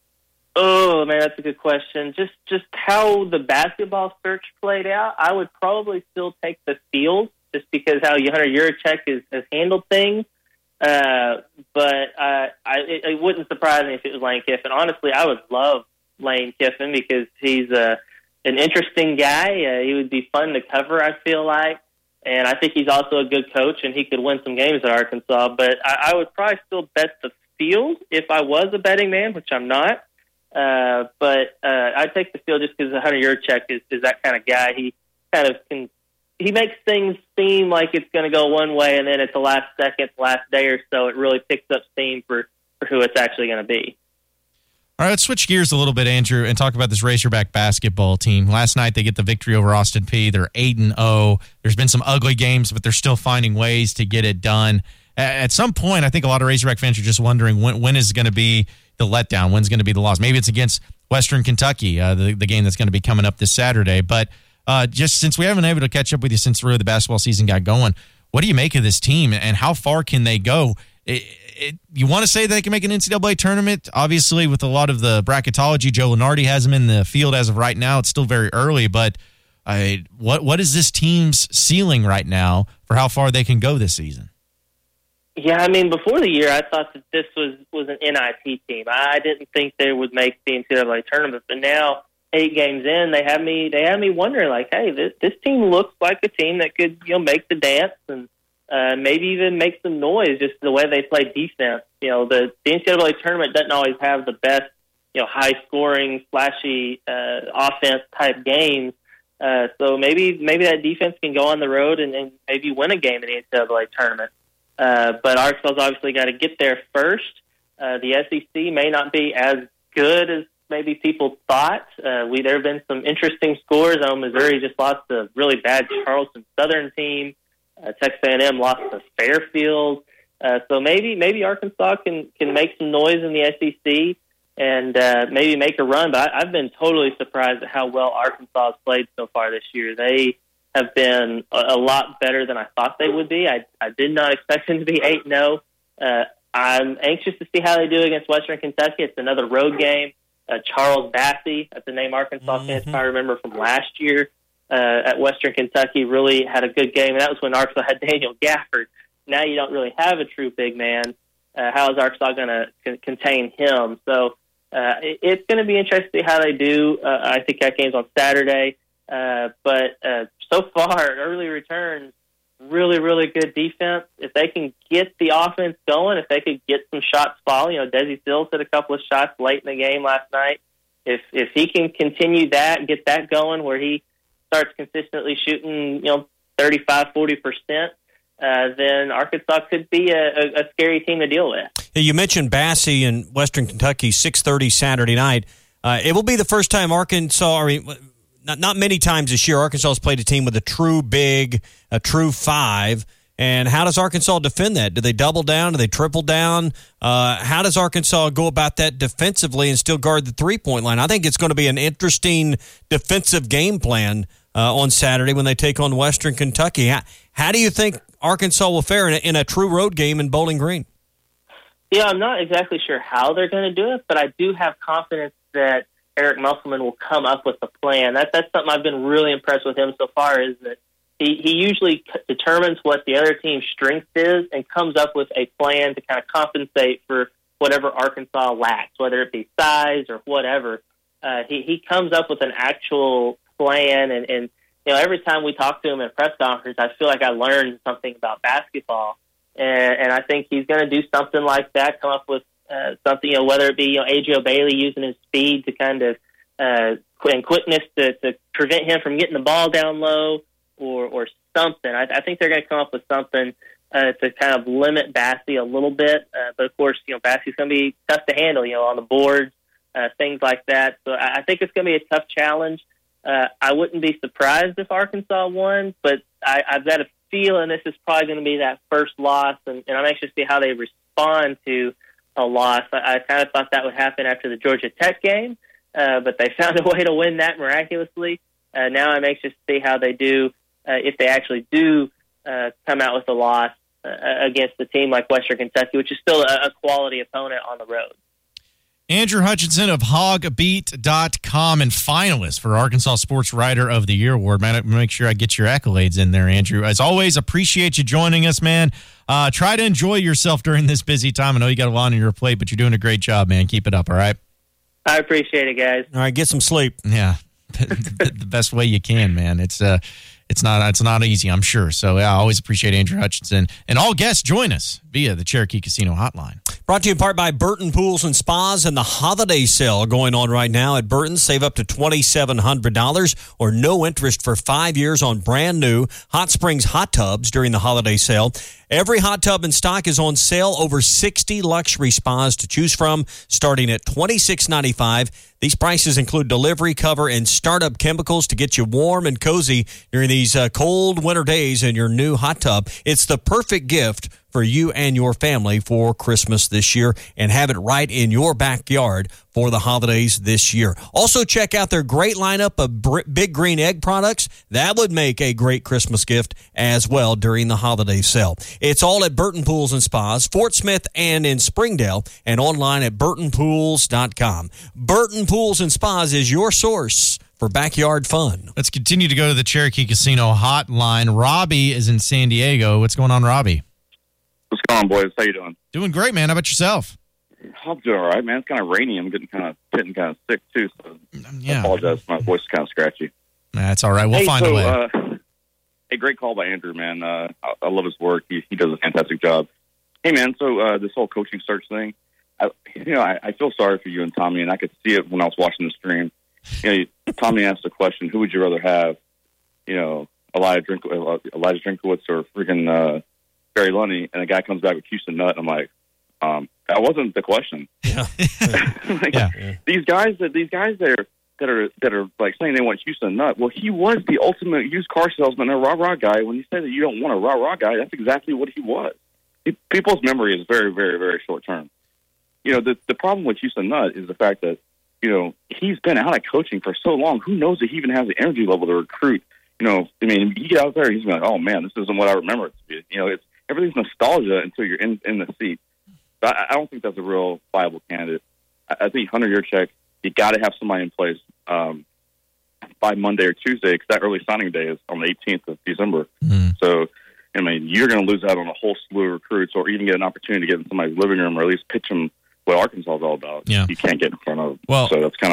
Oh, man, that's a good question. Just just how the basketball search played out, I would probably still take the field just because how Hunter Yurachek has, has handled things. Uh, but uh, I, it, it wouldn't surprise me if it was Lane Kiffin. Honestly, I would love Lane Kiffin because he's uh, an interesting guy. Uh, he would be fun to cover, I feel like. And I think he's also a good coach, and he could win some games at Arkansas. But I, I would probably still bet the field if I was a betting man, which I'm not. Uh, but uh, I'd take the field just because Hunter Yurachek is, is that kind of guy. He kind of can he makes things seem like it's going to go one way, and then at the last second, last day or so, it really picks up steam for, for who it's actually going to be. All right, let's switch gears a little bit, Andrew, and talk about this Razorback basketball team. Last night, they get the victory over Austin Peay. They're eight and oh. There's been some ugly games, but they're still finding ways to get it done. At some point, I think a lot of Razorback fans are just wondering when, when is going to be the letdown, when's going to be the loss. Maybe it's against Western Kentucky, uh, the, the game that's going to be coming up this Saturday. But uh, just since we haven't been able to catch up with you since really the basketball season got going, what do you make of this team, and how far can they go? It, it, you want to say they can make an N C double A tournament? Obviously, with a lot of the bracketology, Joe Lunardi has them in the field as of right now. It's still very early, but I, what what is this team's ceiling right now for how far they can go this season? Yeah, I mean, before the year, I thought that this was, was an N I T team. I didn't think they would make the N C double A tournament, but now, eight games in, they have me they have me wondering, like, hey, this this team looks like a team that could, you know, make the dance and Uh, maybe even make some noise, just the way they play defense. You know, the, the N C double A tournament doesn't always have the best, you know, high-scoring, flashy uh, offense-type games. Uh, so maybe maybe that defense can go on the road and, and maybe win a game in the N C double A tournament. Uh, but Arkansas's obviously got to get there first. Uh, the S E C may not be as good as maybe people thought. Uh, we there have been some interesting scores. I know Missouri just lost a really bad Charleston Southern team. Uh, Texas A and M lost to Fairfield, uh, so maybe maybe Arkansas can, can make some noise in the S E C and uh, maybe make a run. But I, I've been totally surprised at how well Arkansas has played so far this year. They have been a, a lot better than I thought they would be. I, I did not expect them to be eight and oh. Uh, I'm anxious to see how they do against Western Kentucky. It's another road game. Uh, Charles Bassey, that's a name Arkansas fans mm-hmm. probably remember from last year. Uh, at Western Kentucky, really had a good game, and that was when Arkansas had Daniel Gafford. Now you don't really have a true big man. Uh, how is Arkansas going to c- contain him? So uh, it, it's going to be interesting to see how they do. Uh, I think that game's on Saturday. Uh, but uh, so far, early returns, really, really good defense. If they can get the offense going, if they could get some shots falling, you know, Desi Sills hit a couple of shots late in the game last night. If if he can continue that, get that going where he starts consistently shooting, you know, thirty-five, forty percent, uh, then Arkansas could be a, a, a scary team to deal with. You mentioned Bassey in Western Kentucky, six thirty Saturday night. Uh, it will be the first time Arkansas, I mean, not, not many times this year, Arkansas has played a team with a true big, a true five. And how does Arkansas defend that? Do they double down? Do they triple down? Uh, how does Arkansas go about that defensively and still guard the three-point line? I think it's going to be an interesting defensive game plan uh, on Saturday when they take on Western Kentucky. How, how do you think Arkansas will fare in a, in a true road game in Bowling Green? Yeah, I'm not exactly sure how they're going to do it, but I do have confidence that Eric Musselman will come up with a plan. That, that's something I've been really impressed with him so far, is that He, he usually c- determines what the other team's strength is and comes up with a plan to kind of compensate for whatever Arkansas lacks, whether it be size or whatever. Uh, he, he comes up with an actual plan, and, and you know, every time we talk to him at a press conference, I feel like I learned something about basketball, and, and I think he's going to do something like that, come up with uh, something, you know, whether it be, you know, Adriel Bailey using his speed to kind of uh, and quickness to, to prevent him from getting the ball down low, or or something. I, I think they're going to come up with something uh, to kind of limit Bassey a little bit. Uh, but, of course, you know, Bassey's going to be tough to handle, you know, on the boards, uh, things like that. So I, I think it's going to be a tough challenge. Uh, I wouldn't be surprised if Arkansas won, but I, I've got a feeling this is probably going to be that first loss, and, and I'm anxious to see how they respond to a loss. I, I kind of thought that would happen after the Georgia Tech game, uh, but they found a way to win that miraculously. Uh, now I'm anxious to see how they do Uh, if they actually do uh, come out with a loss uh, against a team like Western Kentucky, which is still a, a quality opponent on the road. Andrew Hutchinson of hog beat dot com and finalist for Arkansas Sports Writer of the Year Award. Man, make sure I get your accolades in there, Andrew. As always, appreciate you joining us, man. Uh, try to enjoy yourself during this busy time. I know you got a lot on your plate, but you're doing a great job, man. Keep it up, all right? I appreciate it, guys. All right, get some sleep. Yeah, the, the best way you can, man. It's uh, It's not it's not easy, I'm sure. So, yeah, I always appreciate Andrew Hutchinson. And all guests join us via the Cherokee Casino Hotline. Brought to you in part by Burton Pools and Spas and the holiday sale going on right now at Burton. Save up to two thousand seven hundred dollars or no interest for five years on brand new Hot Springs hot tubs during the holiday sale. Every hot tub in stock is on sale. Over sixty luxury spas to choose from, starting at twenty-six ninety-five. These prices include delivery cover and startup chemicals to get you warm and cozy during these uh, cold winter days in your new hot tub. It's the perfect gift for you and your family for Christmas this year, and have it right in your backyard for the holidays this year. Also, check out their great lineup of Br- Big Green Egg products. That would make a great Christmas gift as well during the holiday sale. It's all at Burton Pools and Spas, Fort Smith and in Springdale, and online at burton pools dot com. Burton Pools and Spas is your source for backyard fun. Let's continue to go to the Cherokee Casino Hotline. Robbie is in San Diego. What's going on, Robbie? What's going on, boys? How you doing? Doing great, man. How about yourself? I'm doing all right, man. It's kind of rainy. I'm getting kind of getting kind of sick too. So yeah. I apologize. My voice is kind of scratchy. That's all right. We'll hey, find so, a way. Uh, hey, great call by Andrew, man. Uh, I, I love his work. He, he does a fantastic job. Hey, man. So uh, this whole coaching search thing, I, you know, I, I feel sorry for you and Tommy, and I could see it when I was watching the stream. You know, Tommy asked the question, "Who would you rather have?" You know, Elijah Drink, Elijah Drinkowitz or freaking uh, Barry Lundy, and the guy comes back with Houston Nutt. I'm like, um, that wasn't the question. Yeah. like, yeah. These guys that these guys there that are that are like saying they want Houston Nutt. Well, he was the ultimate used car salesman, a rah rah guy. When you say that you don't want a rah rah guy, that's exactly what he was. He, people's memory is very, very, very short term. You know, the the problem with Houston Nutt is the fact that you know he's been out of coaching for so long. Who knows if he even has the energy level to recruit? You know, I mean, you get out there, he's like, oh man, this isn't what I remember it to be. You know, it's everything's nostalgia until you're in, in the seat. But I, I don't think that's a real viable candidate. I, I think Hunter Yurchek, you got to have somebody in place um, by Monday or Tuesday, because that early signing day is on the eighteenth of December. Mm. So, I mean, you're going to lose out on a whole slew of recruits, or even get an opportunity to get in somebody's living room, or at least pitch them what Arkansas is all about. Yeah. You can't get in front of them. Well, so that's kind of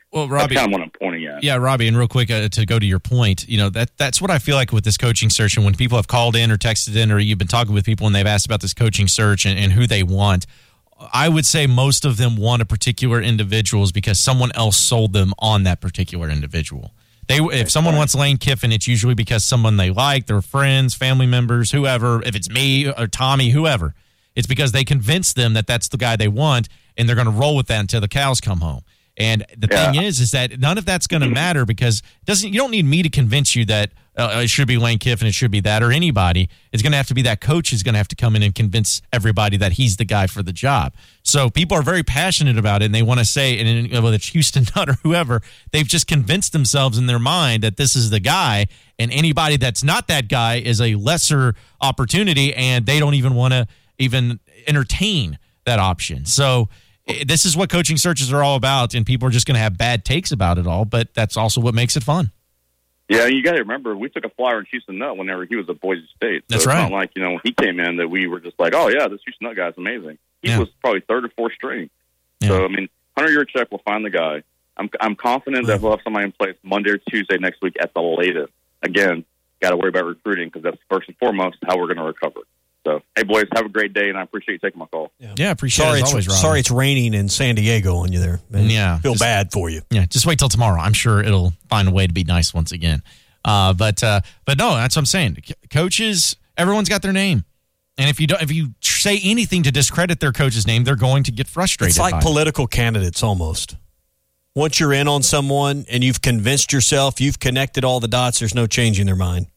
Well, Robbie, that's kind of what I'm pointing at. Yeah, Robbie, and real quick uh, to go to your point, you know, that that's what I feel like with this coaching search. And when people have called in or texted in, or you've been talking with people and they've asked about this coaching search and, and who they want, I would say most of them want a particular individuals because someone else sold them on that particular individual. They, if someone wants Lane Kiffin, it's usually because someone they like, their friends, family members, whoever. If it's me or Tommy, whoever, it's because they convinced them that that's the guy they want, and they're going to roll with that until the cows come home. And the yeah. thing is, is that none of that's going to matter because it doesn't. You don't need me to convince you that uh, it should be Lane Kiffin, it should be that, or anybody. It's going to have to be that coach is going to have to come in and convince everybody that he's the guy for the job. So people are very passionate about it, and they want to say, and whether it's Houston Nutt or whoever, they've just convinced themselves in their mind that this is the guy, and anybody that's not that guy is a lesser opportunity, and they don't even want to even entertain that option. So this is what coaching searches are all about, and people are just going to have bad takes about it all, but that's also what makes it fun. Yeah, you got to remember, we took a flyer on Houston Nutt whenever he was at Boise State. So that's it's right. not like, you know, when he came in that we were just like, oh, yeah, this Houston Nutt guy's amazing. He yeah. was probably third or fourth string. Yeah. So, I mean, Hunter Yurachek will find the guy. I'm I'm confident that we'll have somebody in place Monday or Tuesday next week at the latest. Again, got to worry about recruiting because that's first and foremost how we're going to recover. So, hey, boys, have a great day, and I appreciate you taking my call. Yeah, yeah appreciate sorry it. It's, always, sorry it's raining in San Diego on you there. Man. Yeah. Feel just, bad for you. Yeah, just wait till tomorrow. I'm sure it'll find a way to be nice once again. Uh, but uh, but no, that's what I'm saying. Coaches, everyone's got their name. And if you don't, if you say anything to discredit their coach's name, they're going to get frustrated. It's like by political it. candidates almost. Once you're in on someone and you've convinced yourself, you've connected all the dots, there's no changing their mind.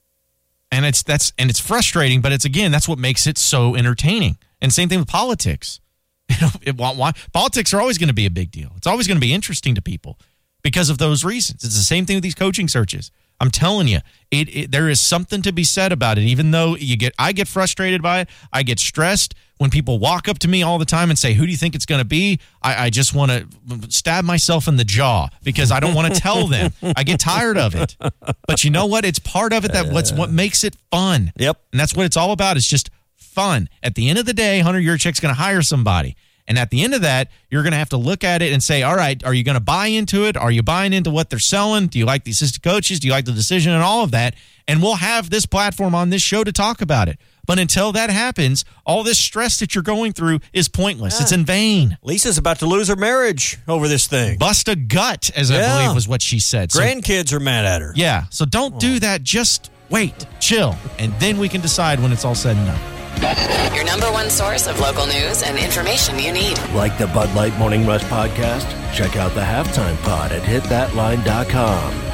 And it's that's and it's frustrating, but it's again that's what makes it so entertaining. And same thing with politics. You know, it, why, politics are always going to be a big deal. It's always going to be interesting to people because of those reasons. It's the same thing with these coaching searches. I'm telling you, it, it there is something to be said about it. Even though you get, I get frustrated by it. I get stressed when people walk up to me all the time and say, "Who do you think it's going to be?" I, I just want to stab myself in the jaw because I don't want to tell them. I get tired of it. But you know what? It's part of it that what's what makes it fun. Yep, and that's what it's all about. It's just fun. At the end of the day, Hunter Yurachek's going to hire somebody. And at the end of that, you're going to have to look at it and say, all right, are you going to buy into it? Are you buying into what they're selling? Do you like the assistant coaches? Do you like the decision and all of that? And we'll have this platform on this show to talk about it. But until that happens, all this stress that you're going through is pointless. Yeah. It's in vain. Lisa's about to lose her marriage over this thing. Bust a gut, as yeah. I believe was what she said. Grandkids so, are mad at her. Yeah, so don't oh. do that. Just wait, chill, and then we can decide when it's all said and done. Your number one source of local news and information you need. Like the Bud Light Morning Rush podcast? Check out the Halftime Pod at hit that line dot com.